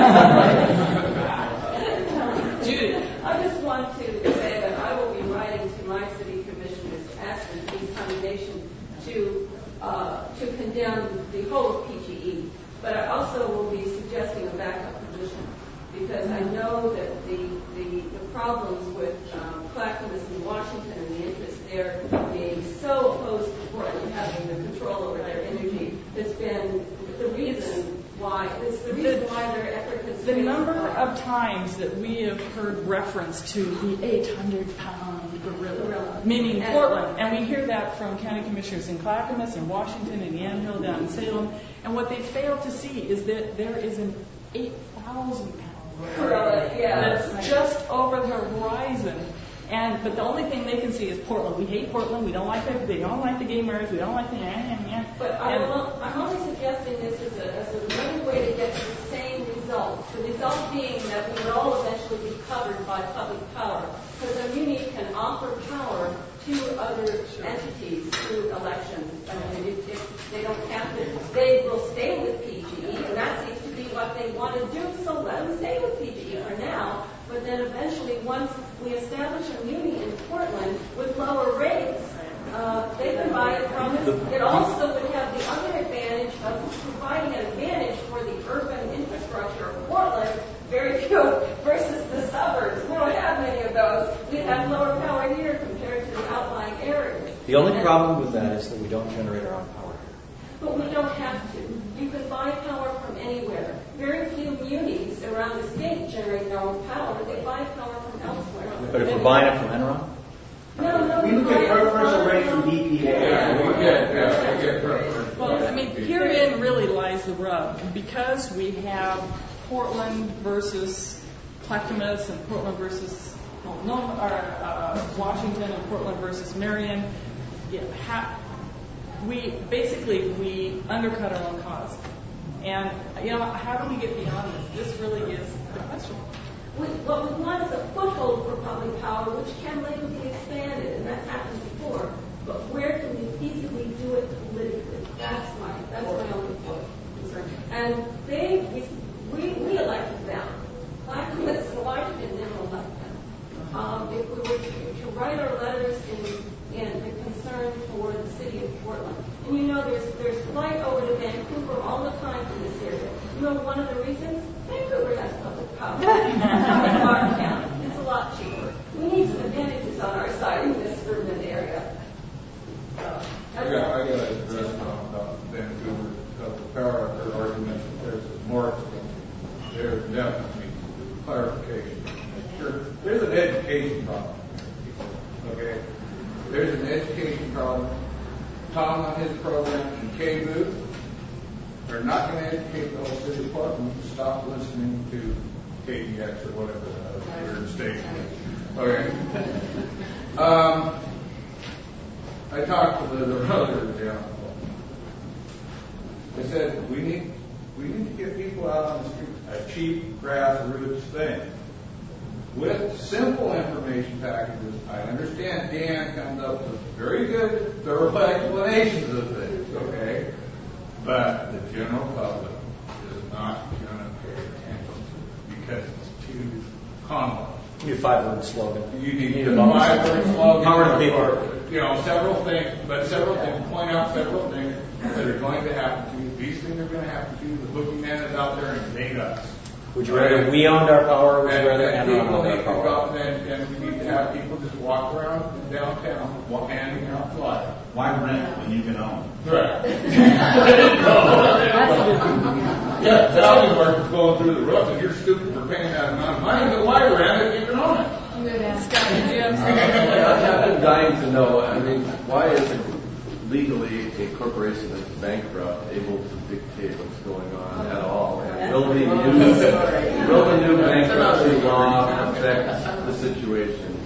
[SPEAKER 5] Judy.
[SPEAKER 6] I just want to say that I will be writing to my city commissioners asking the condemnation to uh, to condemn the whole of P G E. But I also will be suggesting a backup position because I know that the the, the problems with um, Clackamas and Washington and the interest there being so opposed to Portland having the control over their energy has been the reason why it's the reason why their effort has
[SPEAKER 5] The
[SPEAKER 6] been
[SPEAKER 5] number of times that we have heard reference to the eight hundred pound gorilla,
[SPEAKER 6] Gorilla.
[SPEAKER 5] meaning
[SPEAKER 6] And-
[SPEAKER 5] Portland, and we hear that from county commissioners in Clackamas and Washington and Yamhill down in Salem, and what they fail to see is that there is an eight thousand pound
[SPEAKER 6] Gorilla, yeah,
[SPEAKER 5] that's
[SPEAKER 6] that's right.
[SPEAKER 5] just over the horizon. And but the only thing they can see is Portland. We hate Portland. We don't like the they don't like the gamers. We don't like the eh, eh, eh.
[SPEAKER 6] But I
[SPEAKER 5] And-
[SPEAKER 6] will, I'm only suggesting this as, a, as another way to get to the same result. The result being that we would all eventually be covered by public power. Because a muni can offer power to other entities through elections. I mean, if, if they don't have to, they will stay with P G E, and that seems to be what they want to do, so let them stay with P G E for now. But then eventually, once we establish a muni in Portland with lower rates, uh, they can buy it from us. It also would have the other advantage of providing an advantage for the urban infrastructure of Portland, very few, versus the suburbs. We don't have many of those. We have lower power here compared to the outlying areas.
[SPEAKER 7] The only
[SPEAKER 6] And-
[SPEAKER 7] problem with that is that we don't generate our own power here.
[SPEAKER 6] But we don't have to. You can buy power from anywhere. Very few munis around the state generate their own power. They buy power from elsewhere.
[SPEAKER 7] But if we're buying it from Enron,
[SPEAKER 6] No, no,
[SPEAKER 12] We look at preferential rates from D P A.
[SPEAKER 9] Yeah, we get, yeah, we get preferential.
[SPEAKER 5] Well, I mean, herein really lies the rub. Because we have Portland versus Clackamas and Portland versus well, no, or, uh, Washington and Portland versus Marion, yeah, ha- we basically we undercut our own cause. And you know, how do we get beyond this? This really is the question.
[SPEAKER 6] We, what we want is a foothold for public power, which can later be expanded, and that's happened before. But where can we feasibly do it politically? That's my that's my only concern. And they we we, we elected them. Clackamas and Washington never elected them. Um, if we were to, to write our letters in in the concern for the city of Portland, and you know there's there's flight over to Vancouver all the time from this area. You know one of the reasons? Vancouver has public power. Clark County. It's a lot cheaper. We need some advantages on our side in this urban area. So,
[SPEAKER 9] I got, I got to address about Vancouver, because the power of their argument that there's more expensive. There definitely needs clarification. Sure, there's an education problem. Okay? There's an education problem. Tom on his program and Kay Booth, they're not going to educate the whole city of Portland to stop listening to K D X or whatever the weird station is. Okay. Um, I talked to the, the other gentleman. I said, we need we need to get people out on the street, a cheap grassroots thing. With simple information packages, I understand Dan comes up with very good, thorough explanations of things, okay? But the general public is not going to pay attention to it because it's too convoluted.
[SPEAKER 7] you need a five-word slogan.
[SPEAKER 9] You need
[SPEAKER 7] You
[SPEAKER 9] a
[SPEAKER 7] need a
[SPEAKER 9] five-word slogan.
[SPEAKER 7] Power to people.
[SPEAKER 9] or, You know, several things, but several things, point out several things that are going to happen to you. These things are going to happen to you. The boogeyman is out there and made us.
[SPEAKER 7] Would you rather we owned our power, or would you
[SPEAKER 9] And,
[SPEAKER 7] rather
[SPEAKER 9] and
[SPEAKER 7] Enron
[SPEAKER 9] people
[SPEAKER 7] owned
[SPEAKER 9] need
[SPEAKER 7] our
[SPEAKER 9] to
[SPEAKER 7] power?
[SPEAKER 9] go out and, and we need to have people just walk around downtown wa- handing out flyers.
[SPEAKER 10] Why rent when you can own?
[SPEAKER 9] Right. There you go. Yeah, housing market's going through the roof and you're stupid for paying that amount of money, but why rent if you can own it?
[SPEAKER 5] Scott, did you have
[SPEAKER 11] I have been dying to know, I mean, why is it, legally a corporation that's bankrupt able to dictate what's going on at all? And will the new, will the new bankruptcy law affect the situation?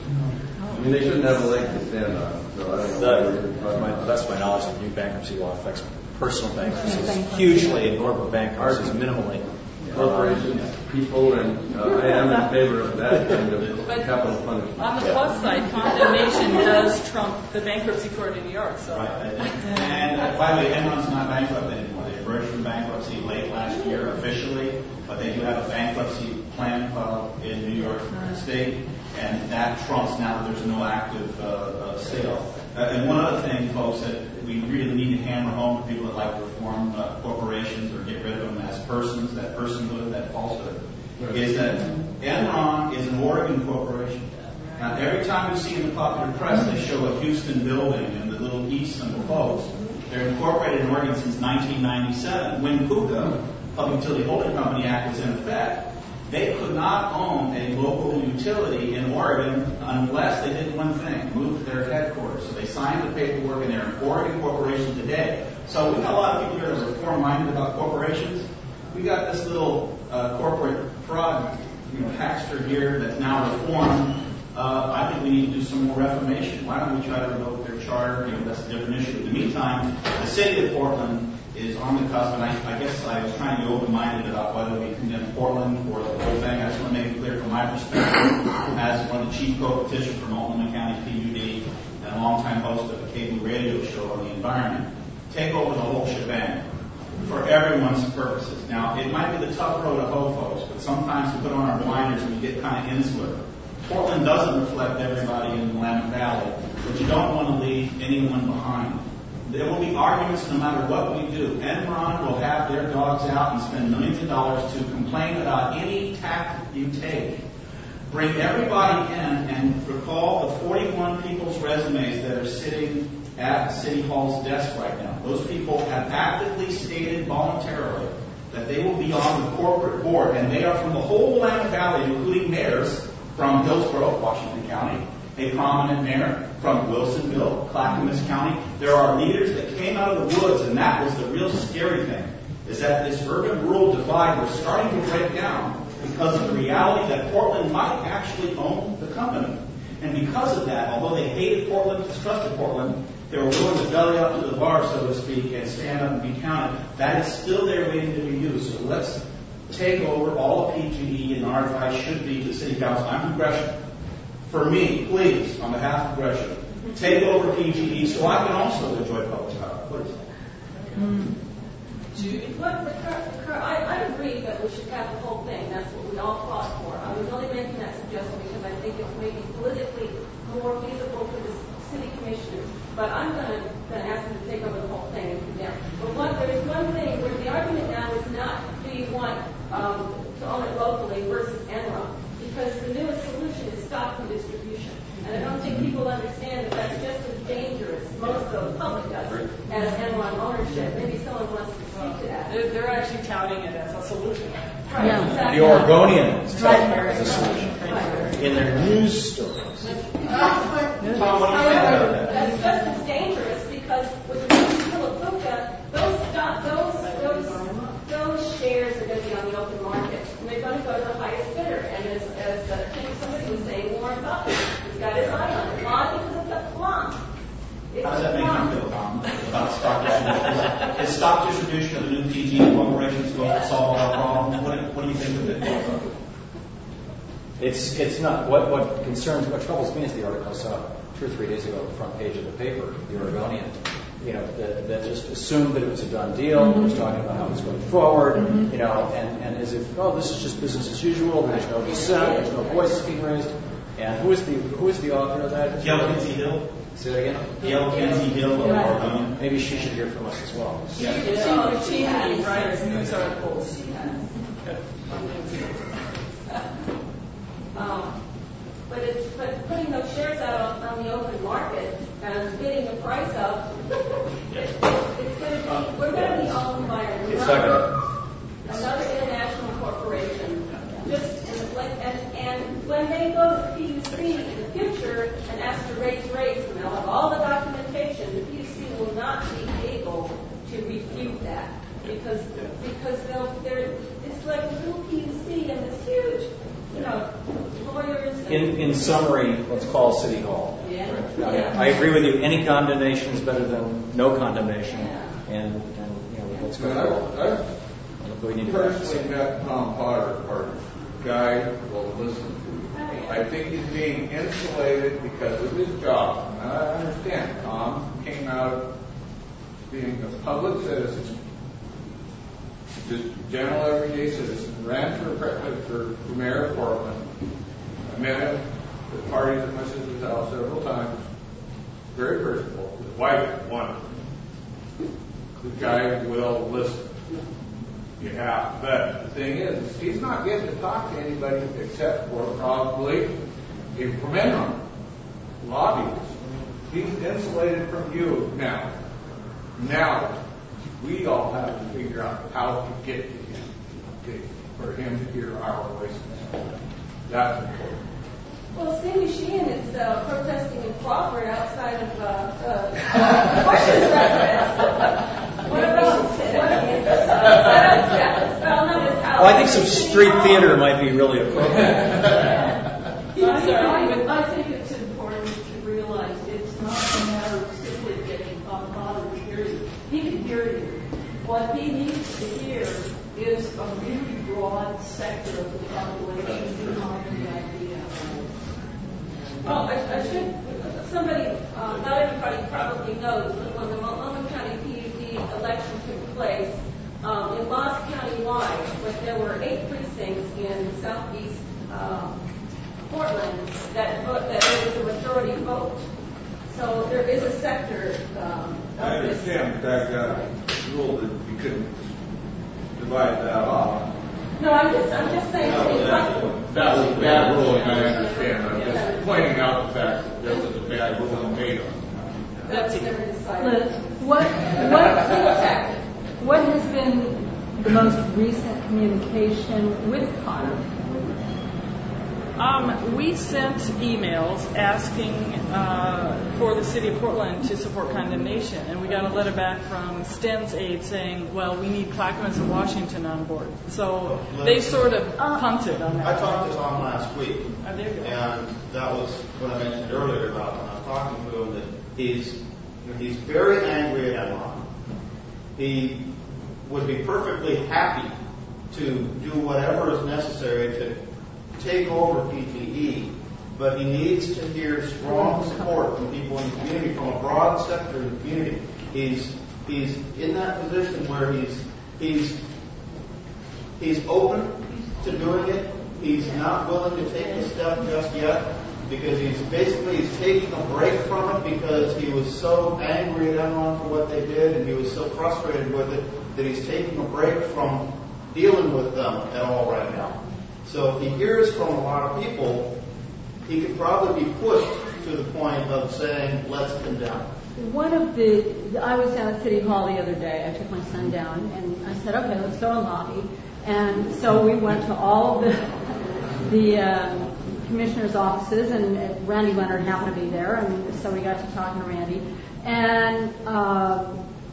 [SPEAKER 11] I mean, they shouldn't have a leg to stand on. So I don't know.
[SPEAKER 7] The, my, that's my knowledge. The new bankruptcy law affects personal bankruptcies hugely, and corporate bankruptcies minimally.
[SPEAKER 11] Corporations, people, and uh, I am in favor of that kind of capital punishment.
[SPEAKER 5] On the plus side, condemnation does trump the bankruptcy court in New York. So.
[SPEAKER 10] Right. And uh, by the way, Enron's not bankrupt anymore. They emerged from bankruptcy late last year officially, but they do have a bankruptcy plan filed in New York State, and that trumps now that there's no active uh, uh, sale. Uh, and one other thing, folks, that we really need to hammer home to people that like to reform uh, corporations or get rid of them as persons, that personhood, that falsehood, right, is that Enron is an Oregon corporation. Now, every time you see in the popular press, they show a Houston building and the little E symbol folks. They're incorporated in Oregon since nineteen ninety-seven, when PUCA, Public Utility Holding Company Act, was in effect. They could not own a local utility in Oregon unless they did one thing, move their headquarters. So they signed the paperwork, and they're an Oregon corporation today. So we've got a lot of people here that are reform-minded about corporations. We got this little uh, corporate fraud, you know, hackster here that's now reformed. Uh, I think we need to do some more reformation. Why don't we try to revoke their charter? You know, that's a different issue. In the meantime, the city of Portland is on the cusp, and I, I guess I was trying to be open-minded about whether we condemn Portland or the whole thing. I just want to make it clear from my perspective, as one of the chief co-petitioners for Multnomah County P U D and a longtime host of a cable radio show on the environment, take over the whole shebang for everyone's purposes. Now, it might be the tough road to hoe, folks, but sometimes we put on our blinders and we get kind of insular. Portland doesn't reflect everybody in the Willamette Valley, but you don't want to leave anyone behind. There will be arguments no matter what we do. Enron will have their dogs out and spend millions of dollars to complain about any tactic you take. Bring everybody in and recall the forty-one people's resumes that are sitting at City Hall's desk right now. Those people have actively stated voluntarily that they will be on the corporate board, and they are from the whole Willamette Valley, including mayors from Hillsborough, Washington County, a prominent mayor from Wilsonville, Clackamas County. There are leaders that came out of the woods, and that was the real scary thing, is that this urban-rural divide was starting to break down because of the reality that Portland might actually own the company. And because of that, although they hated Portland, distrusted Portland, they were willing to belly up to the bar, so to speak, and stand up and be counted. That is still there waiting to be used. So let's take over all of P G E, and our advice should be to the City Council. I'm from Gresham. For me, please, on behalf of Gresham, take over P G E so I can also enjoy public power. Please.
[SPEAKER 6] Mm. What the cur- the cur- I, I agree that we should have the whole thing. That's what we all fought for. I was only making that suggestion because I think it's maybe politically more feasible for the city commissioners. But I'm going to ask them to take over the whole thing and condemn. But one, there is one thing where the argument now is not do you want um, to own it locally versus Enron. Because the newest solution is stock and distribution. And I don't think people understand that that's just as dangerous, most of the public does, as Enron ownership. Maybe someone wants to speak to that.
[SPEAKER 5] They're, they're actually touting it as a solution.
[SPEAKER 6] Right, yeah. Exactly.
[SPEAKER 7] The Oregonians touting it as a solution in their news stories.
[SPEAKER 6] Tom, what do you think about that? That's just as dangerous because with the people of PUCA, those, stock, those, those, those shares are going to be on the open market. And they're going to go to the highest bidder. And as, as uh, I think somebody was saying, Warren Buffett has got his eye on it. Why? Because of the plum.
[SPEAKER 10] How does that make you feel, Tom, about stock distribution? Is stock distribution of the new P G E corporations going to solve our problem? What do, what do you think of it?
[SPEAKER 7] It's it's not. What what concerns, what troubles me is the article I saw two or three days ago on the front page of the paper, the Oregonian, you know, that, that just assumed that it was a done deal, mm-hmm. was talking about how it was going forward, mm-hmm. you know, and, and as if, oh, this is just business as usual, there's no dissent, there's no voices being raised. And who is the who is the author of that?
[SPEAKER 10] Gail Kinsey Hill.
[SPEAKER 7] Say that again?
[SPEAKER 10] Gail Kinsey Hill of Oregon.
[SPEAKER 7] Maybe she should hear from us as well.
[SPEAKER 5] Yeah. She, she, she writes news articles. She has.
[SPEAKER 6] Um, but it's but putting those shares out on, on the open market and bidding the price up, it's, it's going to be we're going to be owned by another, another international corporation. Just and, and and when they go to the P U C in the future and ask to raise rates, and they'll have all the documentation, the P U C will not
[SPEAKER 7] in summary, let's call City Hall.
[SPEAKER 6] Yeah.
[SPEAKER 7] I, mean, I agree with you. Any condemnation is better than no condemnation. And, and you know, let's go.
[SPEAKER 9] I've, I've personally met Tom Potter, our guy who will listen to you. I think he's being insulated because of his job. And I understand Tom came out of being a public citizen, just a general everyday citizen, ran for, for, for mayor of Portland. I met him at parties at my sister's house several times. Very personable. His wife is wonderful. The guy will listen. You have. But the thing is, he's not getting to talk to anybody except for probably a from Enron, lobbyists. He's insulated from you now. Now, we all have to figure out how to get to him, okay, for him to hear our voices. That's important.
[SPEAKER 6] Well, Cindy Sheehan is uh, protesting in Crawford outside of uh, uh, Bush's residence. What about what
[SPEAKER 7] Well, I think some street theater might be really appropriate.
[SPEAKER 6] I'm sorry, but I think it's important to realize it's not a matter of simply getting on bothered period. He can hear you. What he needs to hear is a really broad sector of the population behind the idea. Well, I, I should, somebody, uh, not everybody probably knows, but when the Multnomah County P U D election took place, um, it lost county-wide, but there were eight precincts in southeast um, Portland that, vote, that there was a majority vote. So there is a sector. Um,
[SPEAKER 9] I understand that uh, rule that you couldn't divide that off.
[SPEAKER 6] No, I'm just, I'm just saying.
[SPEAKER 9] No, that, that was a bad rule, and I understand. I'm just pointing out the fact that there was a bad rule made on it.
[SPEAKER 6] That's never decided.
[SPEAKER 14] Liz, what, what, what has been the most recent communication with Connor?
[SPEAKER 5] Um, we sent emails asking uh, for the city of Portland to support condemnation, and we got a letter back from Sten's aide saying, well, we need Clackamas and Washington on board. So they sort of punted on that.
[SPEAKER 10] I talked to Tom last week,
[SPEAKER 5] oh, there you go.
[SPEAKER 10] and that was what I mentioned earlier about when I was talking to him, that he's, he's very angry at Enron. He would be perfectly happy to do whatever is necessary to take over P G E, but he needs to hear strong support from people in the community, from a broad sector of the community. He's he's in that position where he's he's he's open to doing it. He's not willing to take the step just yet because he's basically he's taking a break from it because he was so angry at Enron for what they did and he was so frustrated with it that he's taking a break from dealing with them at all right now. So if he hears from a lot of people, he could probably be pushed to the point of saying, let's condemn.
[SPEAKER 14] One of the, I was down at City Hall the other day. I took my son down, and I said, okay, let's go and lobby. And so we went to all of the, the um, commissioner's offices, and Randy Leonard happened to be there, and so we got to talking to Randy. And uh,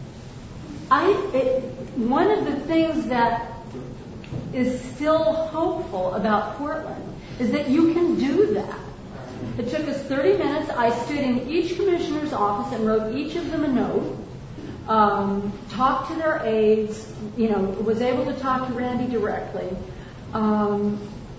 [SPEAKER 14] I, it, one of the things that is still hopeful about Portland is that you can do that. It took us thirty minutes. I stood in each commissioner's office and wrote each of them a note, um, talked to their aides, you know, was able to talk to Randy directly. Um,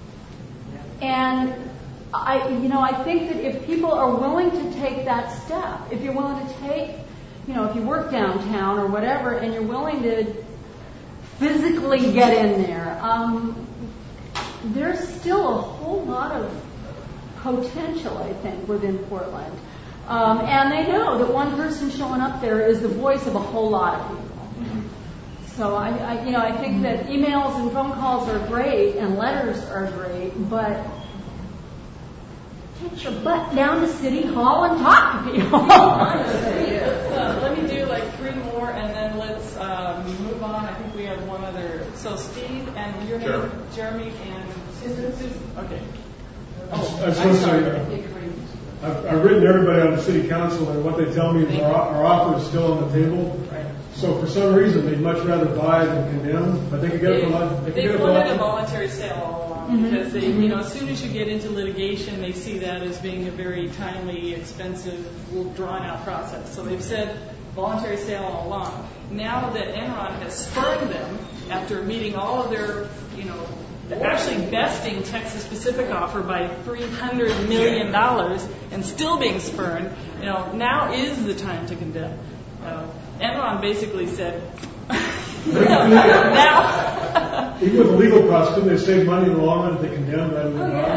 [SPEAKER 14] and I, you know, I think that if people are willing to take that step, if you're willing to take, you know, if you work downtown or whatever, and you're willing to physically get in there, um, there's still a whole lot of potential, I think, within Portland. Um, and they know that one person showing up there is the voice of a whole lot of people. So I, I you know, I think that emails and phone calls are great and letters are great, but get your butt down to City Hall and talk to people.
[SPEAKER 5] uh, let me do like three more, and then let's um, move on. I think we have one other. So Steve and your name, Jeremy and Susan. Susan. Okay.
[SPEAKER 13] Oh, I was going to say, uh, I've, I've written to everybody on the city council, and what they tell me is our, our offer is still on the table.
[SPEAKER 5] Right.
[SPEAKER 13] So for some reason, they'd much rather buy than condemn, but they could get it for lot. They,
[SPEAKER 5] they
[SPEAKER 13] could get
[SPEAKER 5] wanted
[SPEAKER 13] it
[SPEAKER 5] a voluntary sale all along. because they, you know, as soon as you get into litigation, they see that as being a very timely, expensive, drawn-out process. So they've said voluntary sale all along. Now that Enron has spurned them after meeting all of their, you know, actually besting Texas Pacific offer by three hundred million dollars and still being spurned, you know, now is the time to condemn. Uh, Enron basically said, now.
[SPEAKER 13] Even with the legal costs, couldn't they save money in the long run if they condemn rather than buy?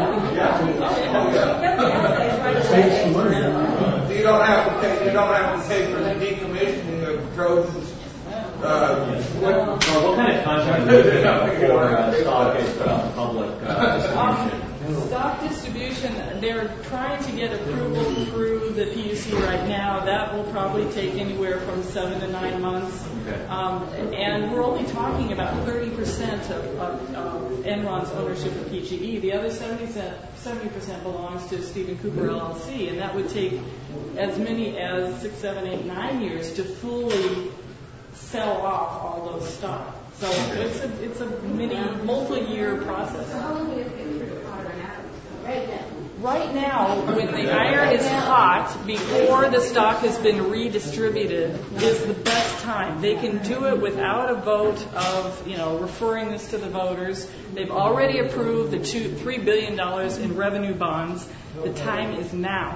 [SPEAKER 9] Yeah.
[SPEAKER 13] Saves some money.
[SPEAKER 9] You don't have to pay. You don't have to pay for the decommissioning of Trojans. Uh, what,
[SPEAKER 7] well, what kind of contract do you have for uh, stock is put on public uh, distribution?
[SPEAKER 5] Stock distribution, they're trying to get approval through the P U C right now. That will probably take anywhere from seven to nine months.
[SPEAKER 7] Okay.
[SPEAKER 5] Um, and we're only talking about thirty percent of, of, of Enron's ownership of P G E. The other seventy percent belongs to Stephen Cooper L L C, and that would take as many as six, seven, eight, nine years to fully sell off all those stock. So it's a it's a mini multi-year process. Right now, when the iron is hot, before the stock has been redistributed, is the best time. They can do it without a vote of, you know, referring this to the voters. They've already approved the two, three billion dollars in revenue bonds. The time is now.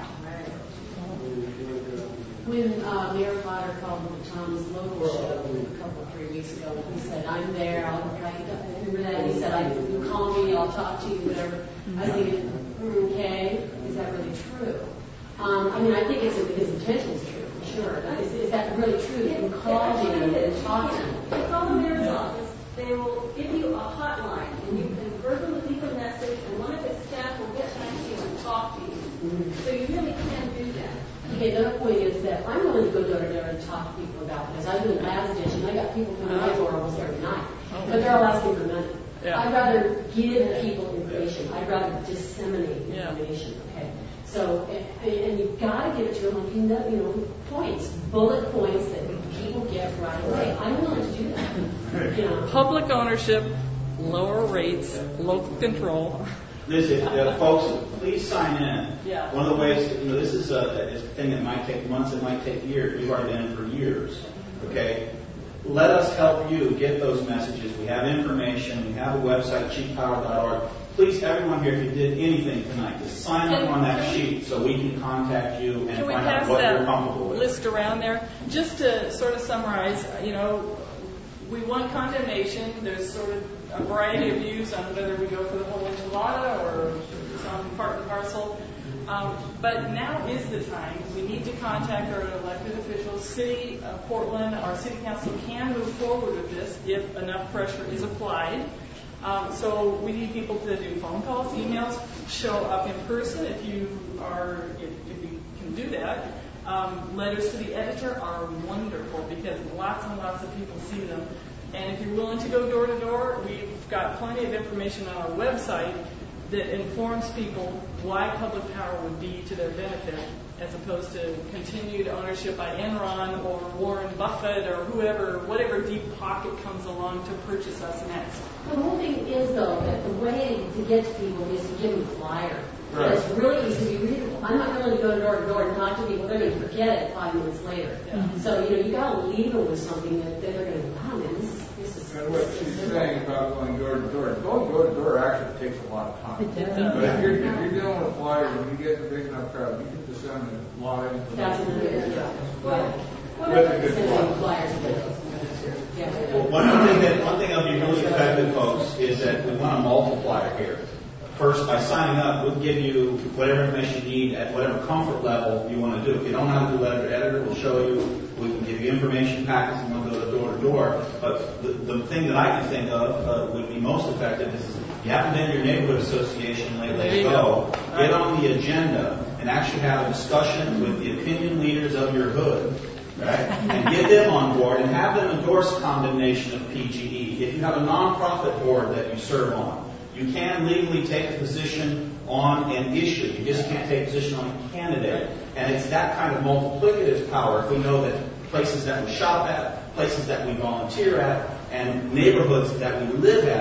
[SPEAKER 15] When uh, Mayor Potter called Tom's local show a couple, three weeks ago, he said, I'm there, I'll, I remember that, he said, I, you call me, I'll talk to you, whatever. I think, okay, is that really true? Um, I mean, I think it's, his intention is true, for sure. Is, is that really true? You can call him and talk to him.
[SPEAKER 6] You call the mayor's office, they will give you a hotline, and you can verbally leave a message, and one of his staff will get back to you and talk to you. Mm-hmm. So you really can do that.
[SPEAKER 15] Okay, another point is that I'm willing to go door to door and talk to people about this. I do an ads edition. I got people coming my door almost every night, but they're all asking for money.
[SPEAKER 5] Yeah.
[SPEAKER 15] I'd rather give people information. I'd rather disseminate information. Okay, so and, and you've got to give it to them, like you know, you know, points, bullet points that people get right away. I'm willing to do that. You know,
[SPEAKER 5] public ownership, lower rates, local control.
[SPEAKER 10] Listen, uh, folks, please sign in.
[SPEAKER 5] Yeah.
[SPEAKER 10] One of the ways, you know, this is a, a thing that might take months, it might take years. We've already been in for years. Okay? Let us help you get those messages. We have information. We have a website, cheap power dot org. Please, everyone here, if you did anything tonight, just sign up on that sheet so we can contact you and
[SPEAKER 5] Can we
[SPEAKER 10] find
[SPEAKER 5] pass
[SPEAKER 10] out what
[SPEAKER 5] that
[SPEAKER 10] you're comfortable with.
[SPEAKER 5] list around there? Just to sort of summarize, you know, we want condemnation. There's sort of a variety of views on whether we go for the whole enchilada or some part and parcel. Um, but now is the time. We need to contact our elected officials. City of Portland, our city council can move forward with this if enough pressure is applied. Um, so we need people to do phone calls, emails, show up in person if you are, if, if you can do that. Um, letters to the editor are wonderful because lots and lots of people see them. And if you're willing to go door to door, we've got plenty of information on our website that informs people why public power would be to their benefit as opposed to continued ownership by Enron or Warren Buffett or whoever, whatever deep pocket comes along to purchase us next.
[SPEAKER 15] The whole thing is, though, that the way to get to people is to give them a flyer.
[SPEAKER 5] Right.
[SPEAKER 15] It's really easy to be readable. I'm not willing to go door to door and talk to people. They're going to forget it five minutes later.
[SPEAKER 5] Yeah.
[SPEAKER 15] So, you know, you got to leave them with something that they're going to go, wow, man, this is, this is...
[SPEAKER 9] And what she's saying about going door to door, going door to door actually takes a lot of time.
[SPEAKER 15] It does.
[SPEAKER 9] But if you're, if you're dealing with flyers and you get a big enough crowd, you can disseminate a lot of information.
[SPEAKER 15] That's another good job. Well,
[SPEAKER 9] That's a good
[SPEAKER 15] sending
[SPEAKER 9] point.
[SPEAKER 15] flyers to those. Yeah.
[SPEAKER 10] Well, one thing that one thing that'll be really effective, folks, is that we want a multiplier here. First, by signing up, we'll give you whatever information you need at whatever comfort level you want to do. If you don't know how to do letter to editor, we'll show you. We can give you information packets and we'll go to door to door. But the, the thing that I can think of uh, would be most effective is you haven't been to your neighborhood association lately.
[SPEAKER 5] There you
[SPEAKER 10] Go.
[SPEAKER 5] go.
[SPEAKER 10] Get on the agenda and actually have a discussion with the opinion leaders of your hood. Right? And get them on board and have them endorse condemnation of P G E. If you have a nonprofit board that you serve on, you can legally take a position on an issue. You just can't take a position on a candidate. And it's that kind of multiplicative power if we know that places that we shop at, places that we volunteer at, and neighborhoods that we live at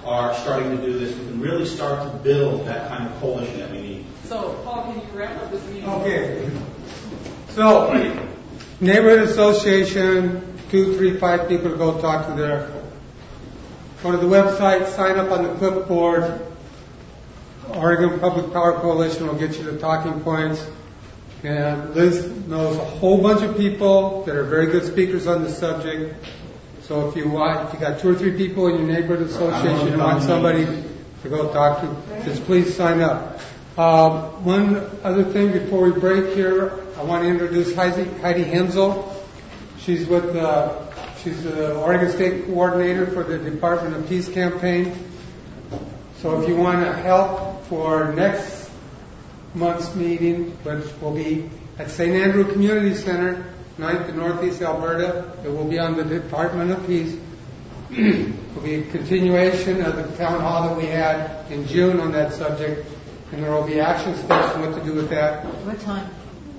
[SPEAKER 10] are starting to do this, we can really start to build that kind of coalition that we need.
[SPEAKER 5] So, Paul, can you wrap up this meeting?
[SPEAKER 2] Okay. So, neighborhood association, two, three, five people to go talk to their. Go to the website, sign up on the clipboard. Oregon Public Power Coalition will get you the talking points. And Liz knows a whole bunch of people that are very good speakers on the subject. So if you want, if you got two or three people in your neighborhood association and want somebody to go talk to, just please sign up. Uh, one other thing before we break here, I want to introduce Heidi, Heidi Hensel. She's with the, she's the Oregon State Coordinator for the Department of Peace campaign. So if you want to help for next month's meeting, which will be at Saint Andrew Community Center, ninth in Northeast Alberta, it will be on the Department of Peace. It will be a continuation of the town hall that we had in June on that subject, and there will be action steps on what to do with that.
[SPEAKER 14] What time?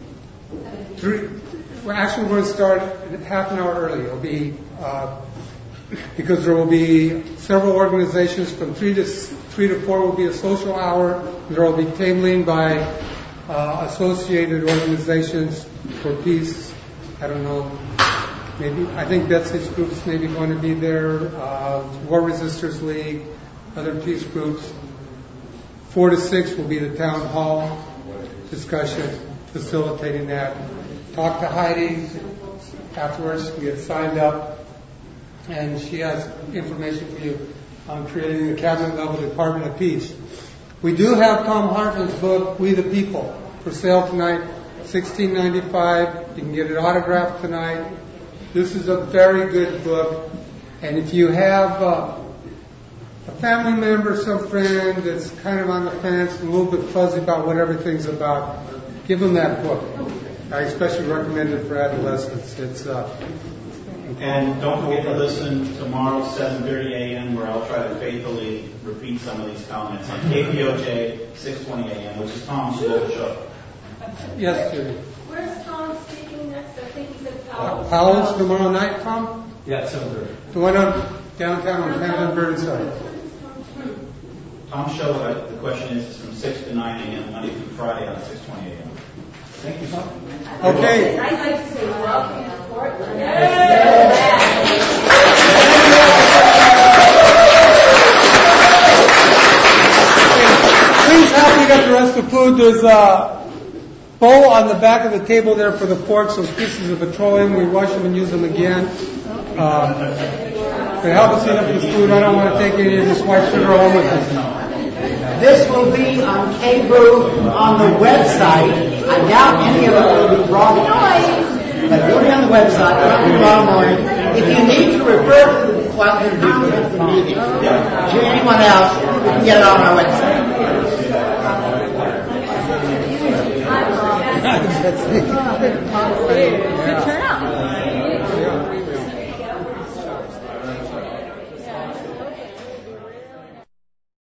[SPEAKER 2] Three. Well, actually, we're going to start half an hour early. It'll be uh, because there will be several organizations from three to three to four will be a social hour. There will be tabling by uh, associated organizations for peace. I don't know. Maybe I think Betsy's group's maybe going to be there. Uh, War Resisters League, other peace groups. Four to six will be the town hall discussion, facilitating that. Talk to Heidi afterwards. We get signed up, and she has information for you on creating the cabinet level Department of Peace. We do have Tom Hartman's book, We the People, for sale tonight, sixteen ninety-five. You can get it autographed tonight. This is a very good book, and if you have uh, a family member, some friend that's kind of on the fence, and a little bit fuzzy about what everything's about, give them that book. I especially recommend it for adolescents. It's uh,
[SPEAKER 10] And don't forget to listen tomorrow, seven thirty a.m., where I'll try to faithfully repeat some of these comments on K P O J, six twenty a.m., which is Tom's local show.
[SPEAKER 2] Yes, Judy.
[SPEAKER 6] Where's Tom speaking next? I think he said
[SPEAKER 2] Uh,
[SPEAKER 6] Powell's.
[SPEAKER 2] Powell's tomorrow night, Tom?
[SPEAKER 10] Yeah, seven thirty.
[SPEAKER 2] The one on downtown on Camden Burnside.
[SPEAKER 10] Tom's show, uh, the question is, is from six to nine a.m., Monday through Friday on six twenty a.m. Thank you, Tom.
[SPEAKER 2] Okay.
[SPEAKER 6] I'd like to say welcome to Portland.
[SPEAKER 2] Please help me get the rest of the food. There's a bowl on the back of the table there for the forks, those pieces of petroleum. We wash them and use them again. Um, but help us eat up this food. I don't want to take any of this white sugar home with us.
[SPEAKER 16] This will be on K-Brew on the website. I doubt any of it will be brought in, but it'll be on the website tomorrow morning. If you need to refer to the well, to the meeting, to anyone else, you can get it on our website.
[SPEAKER 14] Good turnout.